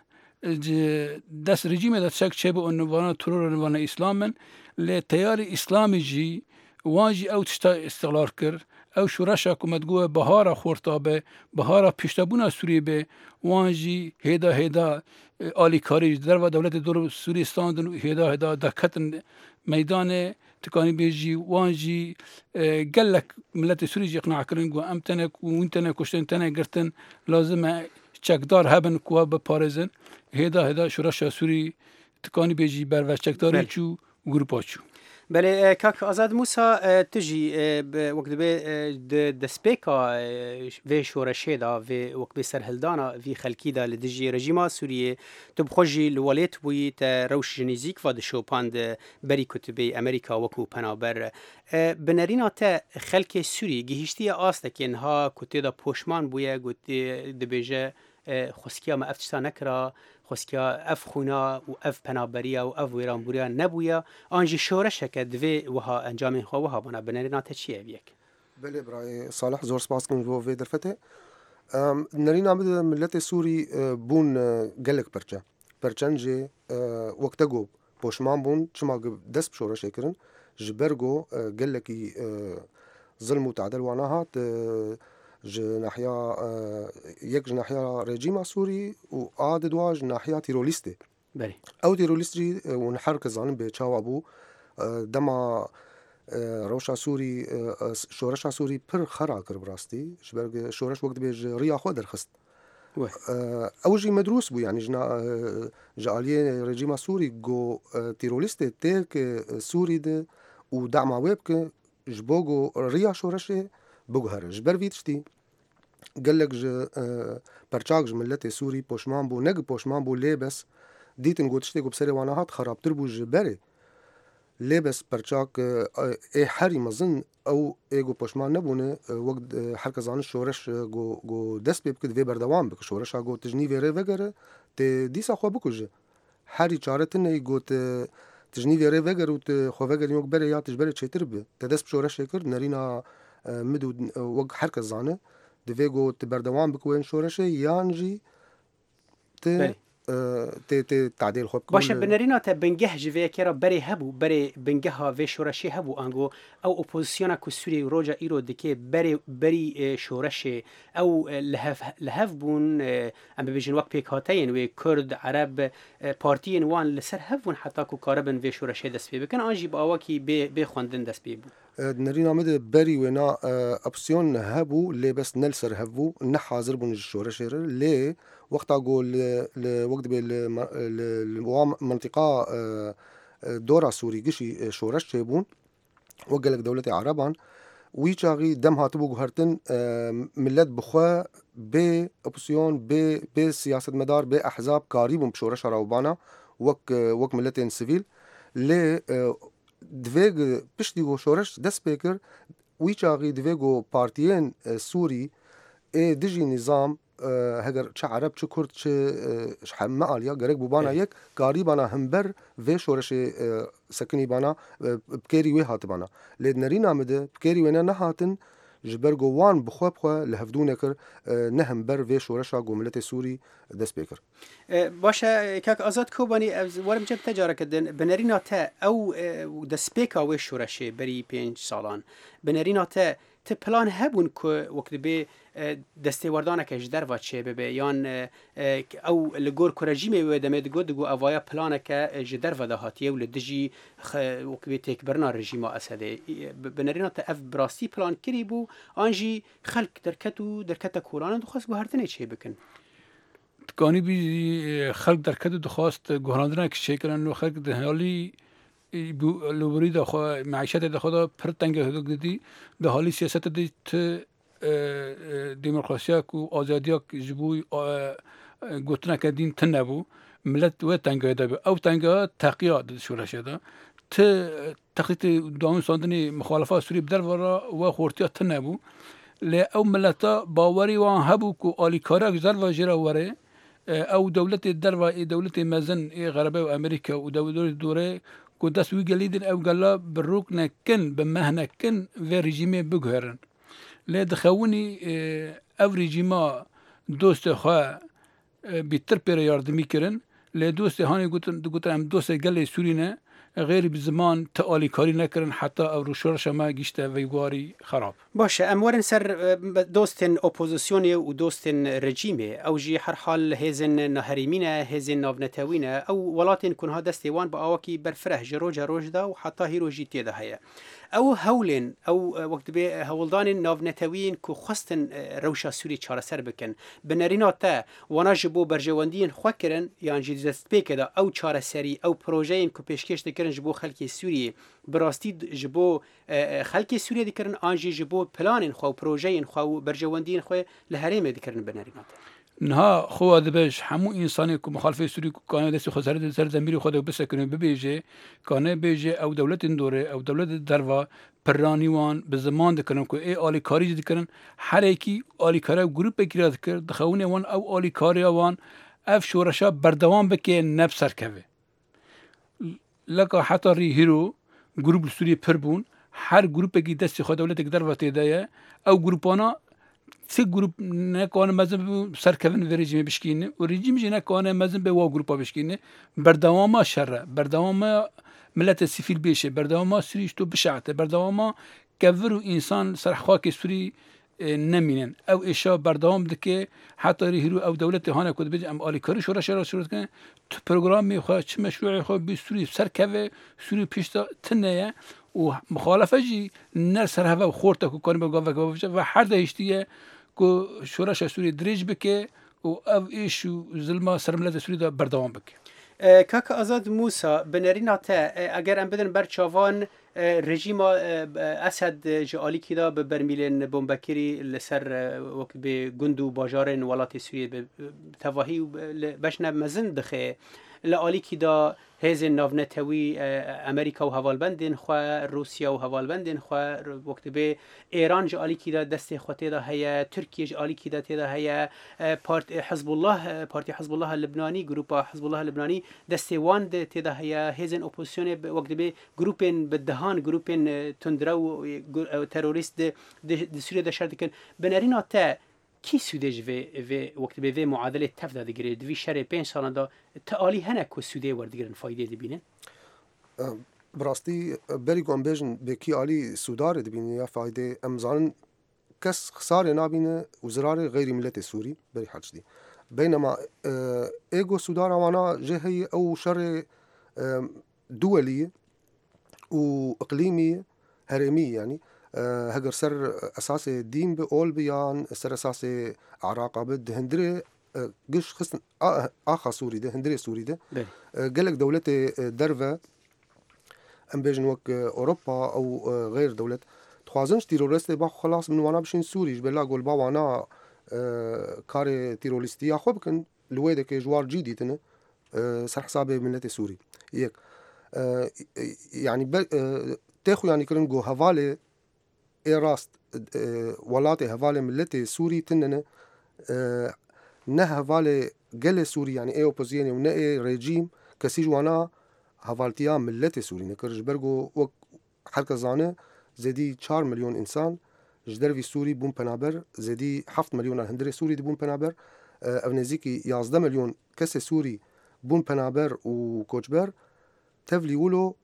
dest rejîmê de çek çêbû û nivana teror nivana îslamin lê teyarê îslamî jî wan jî ew tişta istiqlal kir. Ew şoreşa ku me digoye bihara xorta be, bihara pîştebûna Sûriyê be wan jî hêda hêda alîkarî ji derve dewletê dor Sûriyê standin û hêda hêda derketin meydanê tikanî bêjî wan jî gelek milletê Sûrî jî iqna kirin ku em tene wîn tene kuştin tene girtin lazim e çekdar hebin ku we biparêzin hêda hêda şoreşa Sûrî tikanî bêjî berveş çekdarî çû grupa çû. Belê kak Azad Musa tu jî wek dibe destpêka vê şoreşê da vê wek bê serhildana vî xelkî da li dijî rejîma Sûriyê tu bi xwe jî li welê bûyî te rewş ji nêzik ve dişopand berî ku tu bê Amerîka wekû penaber. Bi nerîna te xelkê Sûrî gihîştiye astekê niha ku tê de poşman bûye got dibêje xweskiya me ev tişta nekira xweskiya ev xûna û ev penaberiya û ev wêranbûriya nebûye an jî şoreşeke divê wiha encamên xwe wiha bûne bi nerîna te çi ye ev yek? Belê birayê Salih zor spas kirin bo vê derfetê. Nerîna min de milletê Sûrî bûn gelek perçe. Perçen jê wek te got poşman bûn çima dest bi şoreşê kirin ji ber got gelekî zilm û tedel wan hat ji nahiya yek ji nahiya rejîma Sûrî û a di dwa ji nahiya tîrolîstê. Belê. Ew tîrolîst jî hûn her kes zanin bê çawa bû dema rewşa Sûrî şoreşa Sûrî pir xera kir bi rastî ji ber şoreş wek dibê ji rêya xwe derxist. Ew jî medrûs bû yani ji aliyê rejîma Sûrî got tîrolîstê têk Sûrî de û dema wê bike ji bo got rêya şoreşê biguhere. Ji ber vî tiştî gelek ji perçak ji milletê Sûrî poşman bû ne poşman bû lê bes dîtin got tiştê ku bi serê wan hat xerabtir bû ji berê lê bes perçak ê herî mezin ew ê got poşman nebûne wek her kes zanin şoreş got dest pê bike divê berdewam bike şoreşa got tijnî vê rê vegere tê dîsa xwe bikuje herî çare tinê got تجنی ویره وگر و خو وگر یوک بره یا تجبره چیتر به تدست بشورش کرد نرینا مدو وق حرکت زانه دویگو تبردوام بکوین شورشه یانجی ت ت ت تعدیل خوب باشه بنرینا ته بنگه جوی کرا بری هبو بری بنگه ها و شورشی هبو انگو او اپوزیسیونا کو سوری روجا ایرو دکه بری بری شورشی او لهف لهف بون ام بيجن وقت پیک هاتین و کرد عرب پارتین وان لسر هفون حتی کو کاربن و شورشی دست پی بکن آنجی با واکی به به خوندن دست پی بو نرينا مد بري ونا أبسيون هبو لي بس نلسر هبو نحاضر بون الشورشير لي وقت أقول لوقت بالمنطقة دورة سوري قشي شورش شيبون وقالك دولة عربان ويشاغي دم هاتبو هرتن ملت بخوا ب أبسيون ب بسياسة مدار بأحزاب قريبون بشورش راوبانا وك وك ملتين سيفيل لي دویگ پشتی گو شورش دست بکر ویچاقی دویگو پارتیین سوری ای دجی نظام هگر چه عرب چه کرد چه حمه آلیا گرگ بوبانا یک کاری بانا همبر و شورش سکنی بانا بکری وی هات بانا لید نری نامده بکری وینا نهاتن جبرگو وان بخوا بخوا لهفدون کر نهم بر و شورشا گملت سوری دست بکر باشه کاک آزاد کوبانی ورم جب تجاره کردن بنرینا تا او دست بیکا و شورشی بری پنج سالان بنرینا تا ت پلان هبون که وقت به دسته وردانه که جدر و چه به یان او لگور کرجیمه و دمید گود گو اوایا پلانه که جدر و دهاتیه و لدجی وقت به تکبرنا رژیم اسده بنرینا تا اف براستی پلان کری بو آنجی خلق درکتو درکت کوران دخواست گوهرتنه چه بکن تکانی بی خلق درکت دخواست گوهراندنه که چه کنن و خلق دهالی لوبری دا خو معیشت دا خدا پر تنگ هدی دا حالی سیاست دی ت دموکراسی کو آزادی کو جبوی گوتنا کدین تنبو ملت و تنگ هدا او تنگ تقیاد شورش دا ت تقیت دوام ساندنی مخالفات سوری بدر ورا و خورتیا تنبو ل او ملتا باوری وان هبو کو آلی کارا گزار و جرا وره او دولت در و دولت مزن غربه و امریکا و دولت دوره کو دست وی گلیدن او گلا بروک نکن بمهنه کن و رژیم بگهرن لی دخونی او رژیما دوست خواه بیتر پر یاردمی کرن لی دوست هانی گوتن گوتن هم دوست گلی سوری نه غیر بزمان تعالی کاری نکرن حتی او روشورش ما گیشته ویگواری خراب باشه امورن سر دوستن اپوزیسیونی و دوستن رژیمه او جی هر حال هزن نهریمینه هزن ناونتوینه او ولاتن کنها دستیوان با آواکی برفره جروج روج دا و حتی هیرو جیتی ده هیا او هولن او وقت به هولدان ناونتوین کو خواستن روشا سوری چاره سر بکن بنرینا تا وانا جبو برجواندین خو کرن یان جی دست پیکدا او چاره سری او پروژه کو پیشکش دکرن جبو خلکی سوری براستی جبو خلکی سوری دکرن آنجی جبو پلان خو پروژه خو برجواندین خو لهریم دکرن بنرینا نها خو دبش همو انسانی که مخالف سوری که کانه دست خود سر سر زمیر خود بسکنه ببیجه کانه بیجه او دولت دوره او دولت دروا پرانیوان به زمان دکنن که ای آلی کاری دکنن هر یکی آلی کاری گروپ بگیرد کرد دخونه وان او آلی کاری وان اف شورشا بردوام بکه نفس سرکوه لکه حتی ری هیرو گروپ سوری پربون هر گروپ بگی دست خود دولت دروا تیدایه او گروپانا سه گروپ نکانه مزن سرکوین و رژیم بشکینه و رژیم جی نکانه مزن به وا گروپا بشکینه بردوام شره بردوام ملت سیفیل بیشه بردوام سوریش تو بشعته بردوام کور و انسان سر خاک سوری نمینن او اشا بردوام دکه حتی هیرو او دولت هانه کد بج ام آلی کاری شورا شورا شورا کنه تو پروگرام خو چه مشروع خو بی سوری سرکوه سوری پیشتا تنه و مخالفه جی نر سر هوا و خورتا کو کاری بگاوه و هر دهشتیه کو شورش سوری دریج بکه و او ایشو ظلما سرملت سوری دا بردوام بکه کاک آزاد موسا بنرینا تا اگر ام بدن برچاوان رژیم اسد جالی کی دا به برمیلن بمبکری لسر وقت به گندو باجارن ولات سوریه به تواهی بشنه مزن دخه لعالی کی دا هز ناونتوی امریکا و هوالبندین خو روسیا و هوالبندین خو وقت به ایران جالی کی دا دست خطه دا هيا ترکیه جالی کی دا تدا هيا پارت حزب الله پارتی حزب الله لبنانی گروپ حزب الله لبنانی دست واند تدا هيا هزن اپوزیسیون وقت به گروپن بدهان گروپن تندرو تروریست د سوریه د شردکن بنرینا تا کی سودج و و وقت به معادله تفدا دگیره دوی شر پنج سال دا تعالی هنه کو سوده وردگیرن فایده دبینه براستی بری گم بیژن به کی عالی سودار دبینه یا فایده امزان کس خساره نابینه وزرار غیر ملت سوری بری حج دی بينما ايجو سودار وانا جهه او شر دوليه واقليميه هرميه يعني هجر سر اساس دين بقول بيان سر اساس عراقه بد هندري قش خصن اخا سوري ده هندري سوري ده قالك دولة درفة ام بيجن وك اوروبا او غير دولة تخوازنش تيرورست باخو خلاص من وانا بشين سوري جبلا قول با وانا كاري تيرورستي اخو بكن لويدك جوار جيدي تنه سر حساب ملت سوري يك يعني تاخو يعني كرنجو هفالي اي راست ولاتي هفالي ملتي سوري تننا نه هفالي قل سوري يعني اي اوبوزيني ونا اي ريجيم كسي جوانا هفالتيا ملتي سوري نكرج برغو وك حركة زانه زدي چهار مليون انسان جدر في سوري بون بنابر زدي هفت مليون هندري سوري دي بون بنابر او نزيكي يازده مليون كسي سوري بون بنابر و كوچبر تفلي ولو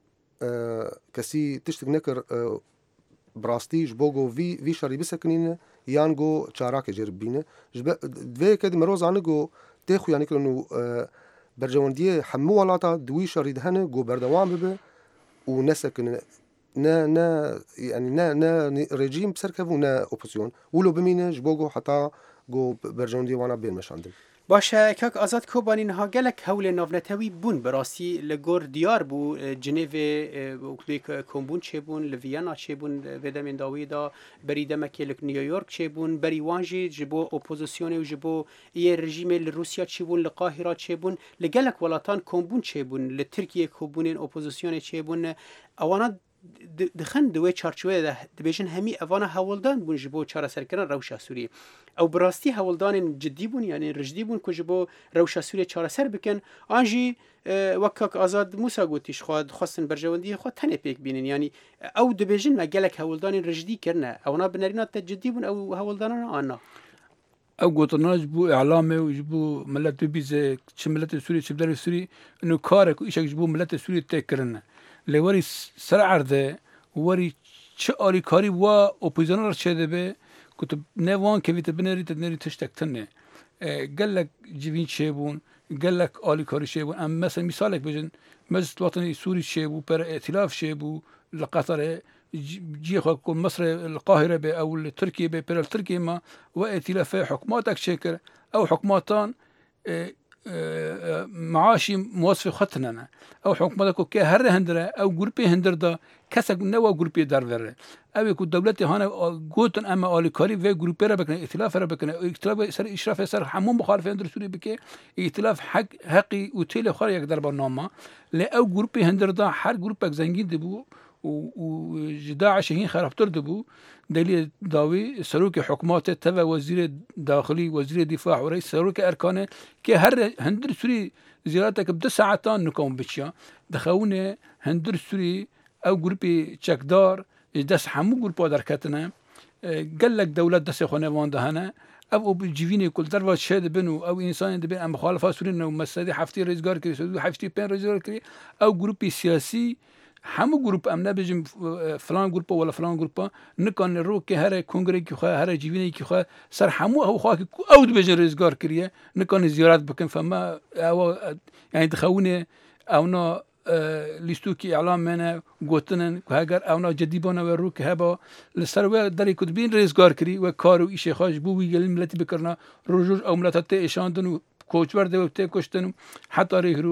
كسي تشتك نكر براستي جبوغو في في شاري بسكنين يانغو چاراك جربينه دوي كد مروز عنغو تاخو يعني كلنو برجونديه حمو ولاتا دوي شاري دهنه جو بردوام ببه ونسكن نا نا يعني نا نا ريجيم بسركفو نا اوبوزيون ولو بمينه جبوغو حتى جو برجونديه وانا بين مشاندل باشه کاک آزاد کوبانی نها گلک حول ناونتوی بون براسی لگور دیار بو جنیو وقتی کمبون چه بون لویانا چه بون ودمین داوی دا بری دمکی لک نیویورک چه بون بری وانجی جبو اپوزیسیون و جبو یه رژیم لروسیا چه بون لقاهرة چه بون لگلک ولاتان کمبون چه بون لترکیه کمبونین اپوزیسیون چه بون اوانا دخن دوی چارچوه ده دبیشن همی اوانا هولدان بون جبو چاره سرکران روشا سوریه او براستی هولدان جدی بون یعنی رجدی بون که جبو روشا سوریه چاره سر بکن آنجی وکاک آزاد موسا گوتیش خواد خواستن برجواندی خواد تنه پیک بینن یعنی او دبیشن ما گلک هولدان رجدی کرنه اونا بنرینات جدی بون او هولدان آنا او گوتناج بو اعلامه و جبو ملت بیزه چه ملت سوریه چه بدر سوریه انو کاره که ایشک جبو ملت سوریه تکرنه لوری سر عرضه وری چه آری کاری و اپوزیسیون را چه دبه کتب نوان که ویت بنری تنری تشتک تنه قالك جبين شيبون قالك آلی کاری شيبون ام مثلا مثالك بجن مجلس الوطني السوري شيبو بر ائتلاف شيبو لقطر جي خو مصر القاهرة به او تركيا به بر تركيا ما وائتلاف حكوماتك شكر او حكوماتان معاشي موظف خطنا او حكومتك كه هر هندره او جروبي هندر دا كسك نوا جروبي دار ور او يكون دولتي هنا قوتن اما الكاري في جروبي را بكن ائتلاف را بكن ائتلاف سر اشراف سر حموم مخالف هندر سوري بك ائتلاف حق حقي وتيل خار يقدر برنامه لا او جروبي هندر دا هر جروبك زنجين دبو وجداعش هين خرابتر دبو دليل داوي سروك حكومات تبع وزير داخلي وزير دفاع ورئيس سروك أركانه كي هر هندر سوري زيارتك بده ساعتان نكون بتشا دخونه هندر سوري أو جروبي تشكدار دس حمو جروب دركتنا قال لك دولة دس خونه وان دهنا أو بجيفيني كل درجة شهادة بينه أو إنسان دبين أم مخالفة سوري إنه مسألة حفتي رئيس جار كري سودو حفتي بين رئيس جار كري أو جروبي سياسي همه گروپ ام نبیجیم فلان گروپ ولا فلان گروپ نکن رو که هر کنگره کی خواه هر جیوینی کی خواه سر همو او خواه که او دبیجن رزگار کریه نکن زیارت بکن فما او يعني دخونه اونا لیستو کی اعلام منه گوتنن که اگر اونا جدی بانه و رو که هبا لسر و داری کدبین رزگار کری و کار و ایش خواهش بو ویگل ملتی بکرنا روجوش او ملتات اشاندن و کوچ برده و تی کشتن حتی ریه رو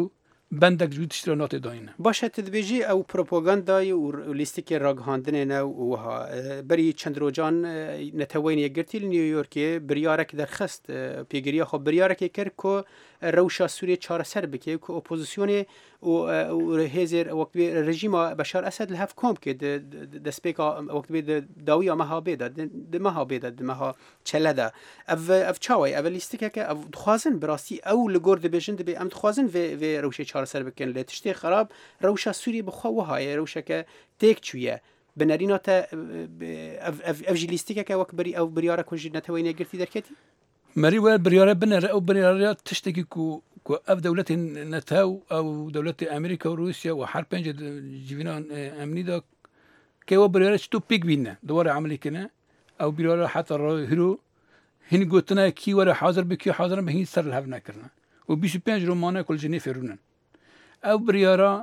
بندك جوی تشتري ناتي داينه باشه تدبیجی او پروپاگاندای و لیستیک راگهاندنه نو وها بری چند روجان نتوین یگرتی نیویورکی بریارک درخست پیگیری خو بریارک کر کو روشا سوریه چهار سر بکه کو اپوزیسیون و هزر وقت رژیم بشار اسد الهف کوم که د سپیکا وقت به داوی ما ها بيد د ما ها بيد د ما ها چلدا اف اف چاوي اف لیستیک که اف خوازن براستی او لګور د بجند به ام خوازن و و روشه چهار سر بکن لتشتی خراب روشا سوریه بخو وهای روشه که تک چویه بنرینات اف اف لیستیک که وقت بری او بریاره کوج نتوین یگرتی درکتی مري ولا بريارة بنا أو بريارة تشتكي كو كو أف دولة نتاو أو دولة أمريكا وروسيا وحربين جد جيفينا أمني دا كيو بريارة شتو بيك بينا دوار عملي كنا أو بريارة حتى هيرو هني قلتنا كي ولا حاضر بكي حاضر بهني سر الهفنا كرنا وبيشو بينج رومانا كل جنيه فيرونا أو بريارة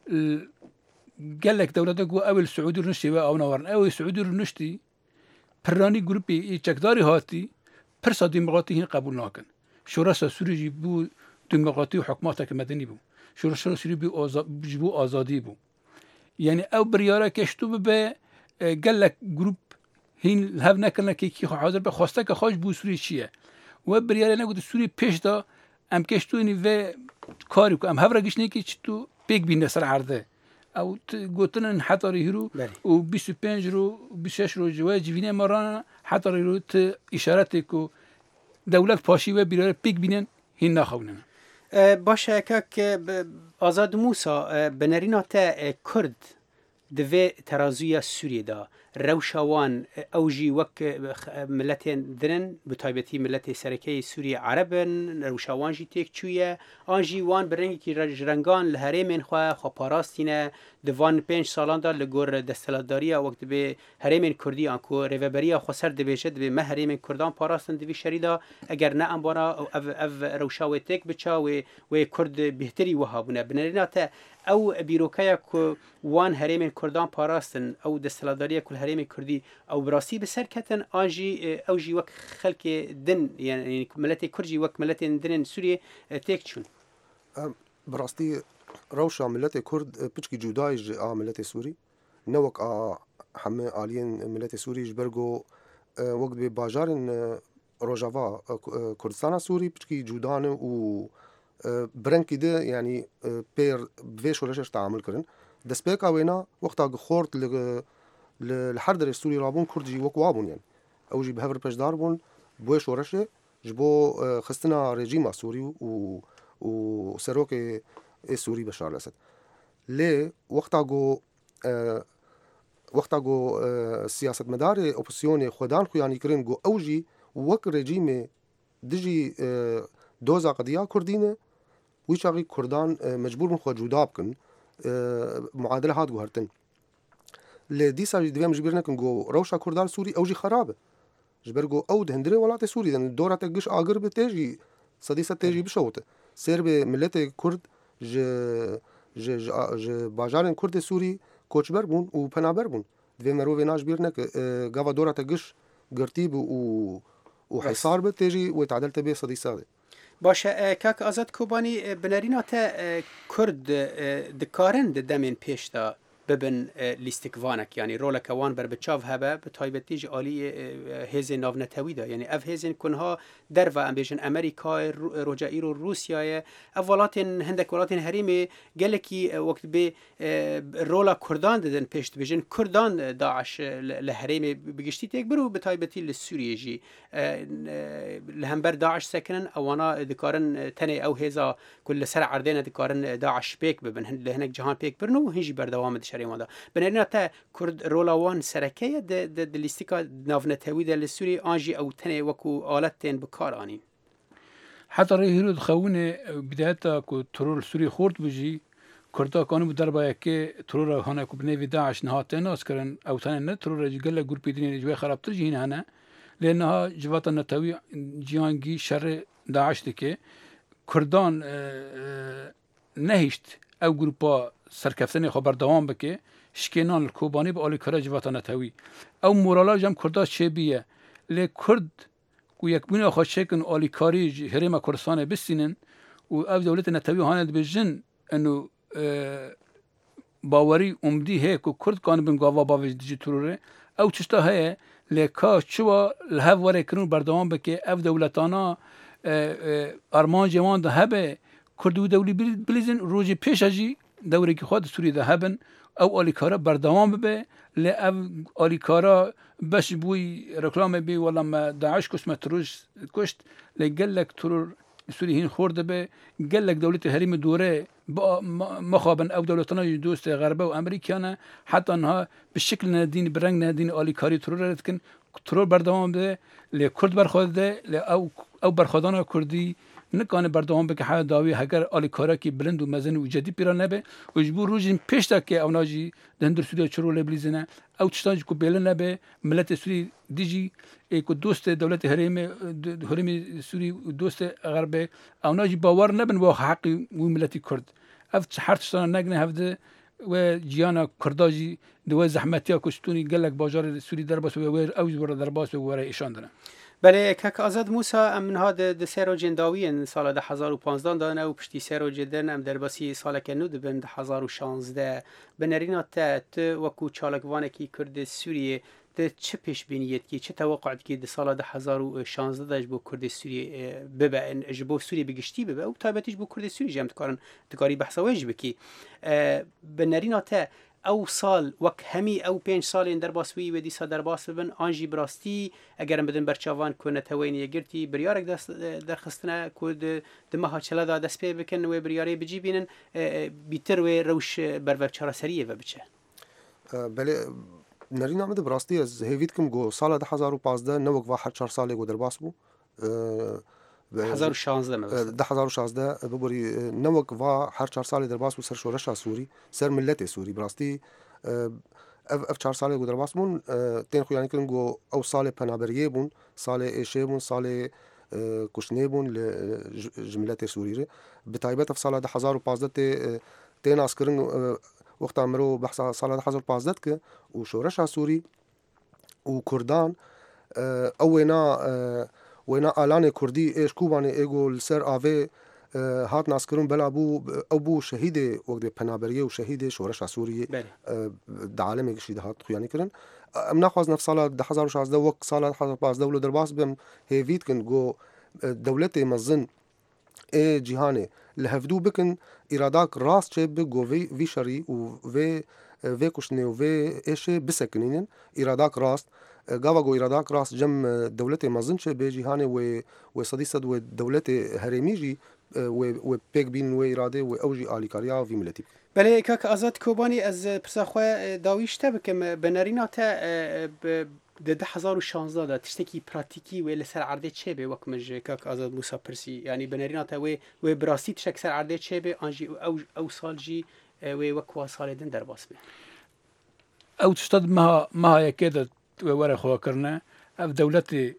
قال لك دولة كو أو السعودي النشتي أو نورن أو السعودي النشتي براني جروبي يشكداري هاتي پرسا دموقراطی هین قبول نکن. شورش سوری بو دموقراطی و حکومت مدنی بو. شورش سوری بو آزاد بو آزادی بو. یعنی او بریاره کشتو به گلک گروپ هین هف نکنه که کی حاضر به خواسته که خواهش بو سوری چیه. و بریاره نگود سوری پیش دا ام کشتو اینی و کاری کو ام هف رگش نیکی چتو پیک بین سر عرضه. او گوتن حتی هیرو و بیست و پنج رو بیست و شش رو جوای جوینه ماران حتی رو ت اشارتی کو دولت پاشی و بیرار پیک بینن هین نخونن باشه که آزاد موسا بنرینات کرد دوی ترازوی سوریه دا روشوان اوجی وک ملت درن بتایبتی ملت سرکی سوریه عربن روشوان جی تک چویه آنجی وان برنگی که رنگان لهرمن خواه خواه پاراستینه دوان پنج سالان دا لگور دستلاتداری وقت به هرمن کردی آنکو ریوبریا خسر دبیشد به مه هرمن کردان پاراستن دوی شریدا اگر نه انبارا او اف روشاوی تک بچا و و کرد بهتری وهابونه بنرینات او بیروکایا کو وان هرمن کردان پاراستن او دستلاتداری کل هرمن کردی او براسی بسر کتن آنجی اوجی وک خلق دن یعنی ملت کردی وک ملت دن سوریه تک چون براستی روشا ملت کرد پچکی جدایج آ ملت سوری نوک آ همه آلین ملت سوری جبرگو وقت به باجارن روجاوا کردستان سوری پچکی جدانه و برنکی ده یعنی پیر بویش ورشش تعامل کرن دسپیک آوینا وقتا خورد لگ لحردر سوری رابون کردجی وک وابون یعنی اوجی بهور پشدار بون بویش ورشه جبو خستنا رژیم سوری و و سروک سوری بشار الاسد لی وقتا گو وقتا گو سیاست مدار اپوزیسیون خودان خویانی کرن گو اوجی وک رژیم دجی دوزا قضیه کردینه ویچاقی کردان مجبور من خود جدا بکن معادله هات گو هرتن لی دیسا جی دویم جبیر نکن گو روشا کردان سوری اوجی خرابه جبر گو او دهندره ولات سوری دن دورات گش آگر به تیجی صدیسه تیجی بشوته سر به ملت کرد ج ج ج باجارن کرد سوری کوچبر بون و پنابر بون دوی مرو وناش بیر نک گاوا دورات گش گرتیب و و حصار به تیجی و تعدلت به صدیسه باشه کاک آزاد کوبانی بنرینات کرد دکارن دمین پیش دا ببن لیستیکوانک یعنی رولک وان بر بچاو هبه به تایبتیج عالی هزین ناونتوی دا یعنی اف هزین کنها در و امبیشن امریکا رجایی رو روسیای اولاتین هندک ولاتین هریمی گلکی وقت به رولا کردان دادن پیشت بیشن کردان داعش لهریمی بگشتی تک برو به تایبتی لسوریه جی لهمبر داعش سکنن اوانا دکارن تنه او هزا کل سر عردین دکارن داعش پیک ببن لهنک جهان پیک برنو هنجی بردوام شری مادا بنرنا تا کرد رولاوان سرکیه د د لیستیکا ناونتوی د لسوری آنجی او تنه وکو آلتین بکار آنین حتی هیرود خونه بداية کو ترور سوری خورد بجی کردا کانو بدربا که ترور هانا کو بنوی داعش نهات ناس کرن او تنه نه ترور جگل گروپی دینی جوی خرابتر جین هنه لانها جوات نتوی جیانگی شر داعش دکه کردان نهشت او گروپا سرکفتن خبر دوام بکه شکنان الکوبانی به آلی کره جوات نتوی او مورالا جم کردا چه بیه لی کرد و یک بینه خواهد شکن آلی کاری هرم کردستان بسینن و او دولت نتوی هاند بجن انه باوری امدی هی که کرد کان بن گاوا باوج دیجی تروره او چشتا هی لکا چوا لحو وره کرون بردوام بکه اف دولتانا ارمان جوان ده هبه کردو دولی بلیزن روژی پیش اجی دوری که خود سوری ده هبن او آلیکارا بردوام ببه لی او آلیکارا بش بوی رکلام بی ولا ما داعش کسمه تروش کشت لی گلک ترور سوری هین خورده به گلک دولت حریم دوره مخابن او دولتنا دوست غربه و امریکانه حتی انها به شکل ندین برنگ ندین آلیکاری ترور رتکن ترور بردوام بده لی کرد برخوده لی او او برخوادان کردی نکانه بردوام بکه حال داوی هگر آلیکارا کی بلند و مزن و جدی پیرا نبه و جبور روزین پیش تا که او ناجی دهندر سوری چرو لبلیزنه او تشتاج کو بیل نبه ملت سوری دیجی که دوست دولت حریم حریم سوری دوست غربه او ناجی باور نبن با حقی و ملتی کرد اف هر تشتان نگنه هفته و جیانا کرداجی دو زحمتیا کشتونی گلک بازار سوری درباس و اوج بر درباس و ورای ایشان دارن. بله کاک آزاد موسی ام نها د سر جنداوی سال ده هزار و پانزده دانه و پشتی سر جدن ام درباسی سال کنو دبن ده هزار و شانزده بنرینا تات وکو چالکوانه کی کرد سوریه ده چه پیش بینیت کی چه توقعت کی ده سال ده هزار و شانزده داش بو کرد سوریه ببه ان جبو سوریه بگشتی ببه او تابتیش بو کرد سوریه جمع کارن دکاری بحثاویج بکی بنرینا تا او سال وک همی او پنج سال این درباس وی و دیسا درباس ببن آنجی براستی اگرم بدن برچاوان کنه توینی گرتی بریارک دست درخستنه کود دمها چلا دا دست پی بکن و بریاری بجی بینن بیتر و روش بر چارا سریه و بچه بله نرین آمده براستی از هیوید کم گو سال ده هزار و پازده نوک و هر چار ساله گو درباس بو هزار و شانزده ده هزار و شانزده ببری نوک و هر چهار سال درباس بو سر شورش سوری سر ملت سوری براستی اف چهار سال گو درباس بون تین خو یعنی کن گو او سال پنابریه بون سال ایشه بون سال کشنه بون لجملت سوری ره بتایبت اف سال ده هزار و پانزده تین اسکرن وقت امرو بحث سال ده هزار و پانزده که و شورش سوری و کردان اوینا وینا آلان کردی ایش کوبانه ایگو سر آوه هات ناسکرون بلا بو او بو شهید وقت پنابریه و شهید شورش سوریه د عالم شهید هات خویانی کرن ام نخواز نفس سال ده هزار و شانزده وقت سال ده هزار و پانزده ولو درباس بم هیوید کن گو دولت مزن ای جهانه لهفدو بکن اراداک راست چه بگو وی وی شری و وی وی کشنه و وی ایش بسکنین اراداک راست گاوا گو اراداک راست جم دولت مزن چه به جهان و و صدی صد و دولت هرمی جی و و پیک بین و اراده و اوجی آلیکاریا و ملتی بله کاک آزاد کوبانی از پرسخوا داویش تبکم بنرینا تا ده هزار و شانزده دا تشتکی پراتیکی و لسر عرضه چه به وکمج کاک آزاد موسی پرسی یعنی بنرینا تا و و براستی تشک سر عرضه چه به آنجی او او سال جی و وکوا سال دن در باس به او تشتد ما ما یکد وره خوا کرنه اف دولت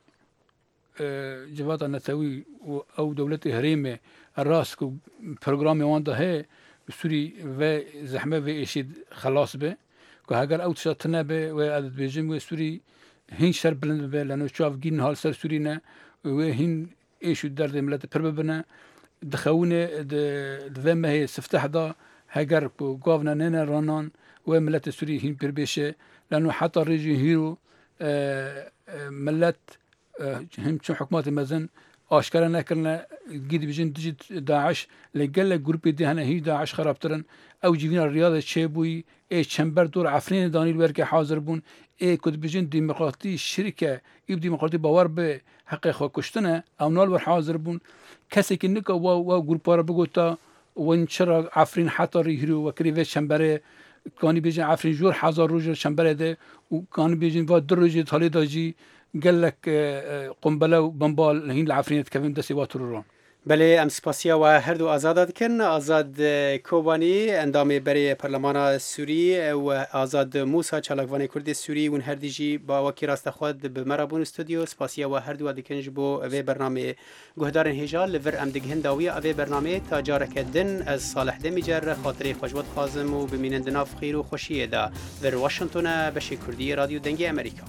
جوات نتوی او دولت حریم الراس کو پروگرام وان ده سوری و زحمه و اشید خلاص به که اگر او تشتنه به و عدد بیجم و سوری هین شر بلند به لانه شاف گین حال سر سوری نه و هین ایشو درد ملت پر ببنه دخونه د مه سفتح دا هگر کو گاونا نه رانان و ملت سوری هین پر بشه لانه حتی رجی هیرو ملت هم چون حکومت مزن آشکار نکردن گید بیشتر دیجی داعش لگل گروپی دهنه هی داعش خرابترن او جیوین ریاض چه بوی ای چنبر دور عفرین دانیل ورک حاضر بون ای کد بیشتر دموکراتی شرکه ای دموکراتی باور به حق خو کشتنه او نال ور حاضر بون کسی که نک و و گروپا را بگوتا و چرا عفرین حتی ریهرو و کریوه چنبره کانی بیشتر عفرین جور هزار روز چنبره ده و کانی بیشتر و در روز تالی داجی قال لك قنبله وبنبال هين العفرينات كمان دسي واترورون بله ام سپاسیا و هر دو آزاد کن آزاد کوبانی اندام برای پارلمان سوری و آزاد موسی چالاکوان کرد سوری و هر دیجی با وکی راست خود به مرابون استودیو سپاسیا و هر دو دکنج بو اوی برنامه گهدار هجال لور ام دگهن داوی اوی برنامه تا جارک دن از صالح دمیجر خاطر خوشبت خازم و بمینند ناف خیر و خوشیه دا ور واشنطن بشی کردی رادیو دنگی امریکا.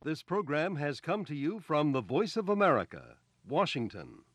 This program has come to you from the Voice of America, Washington.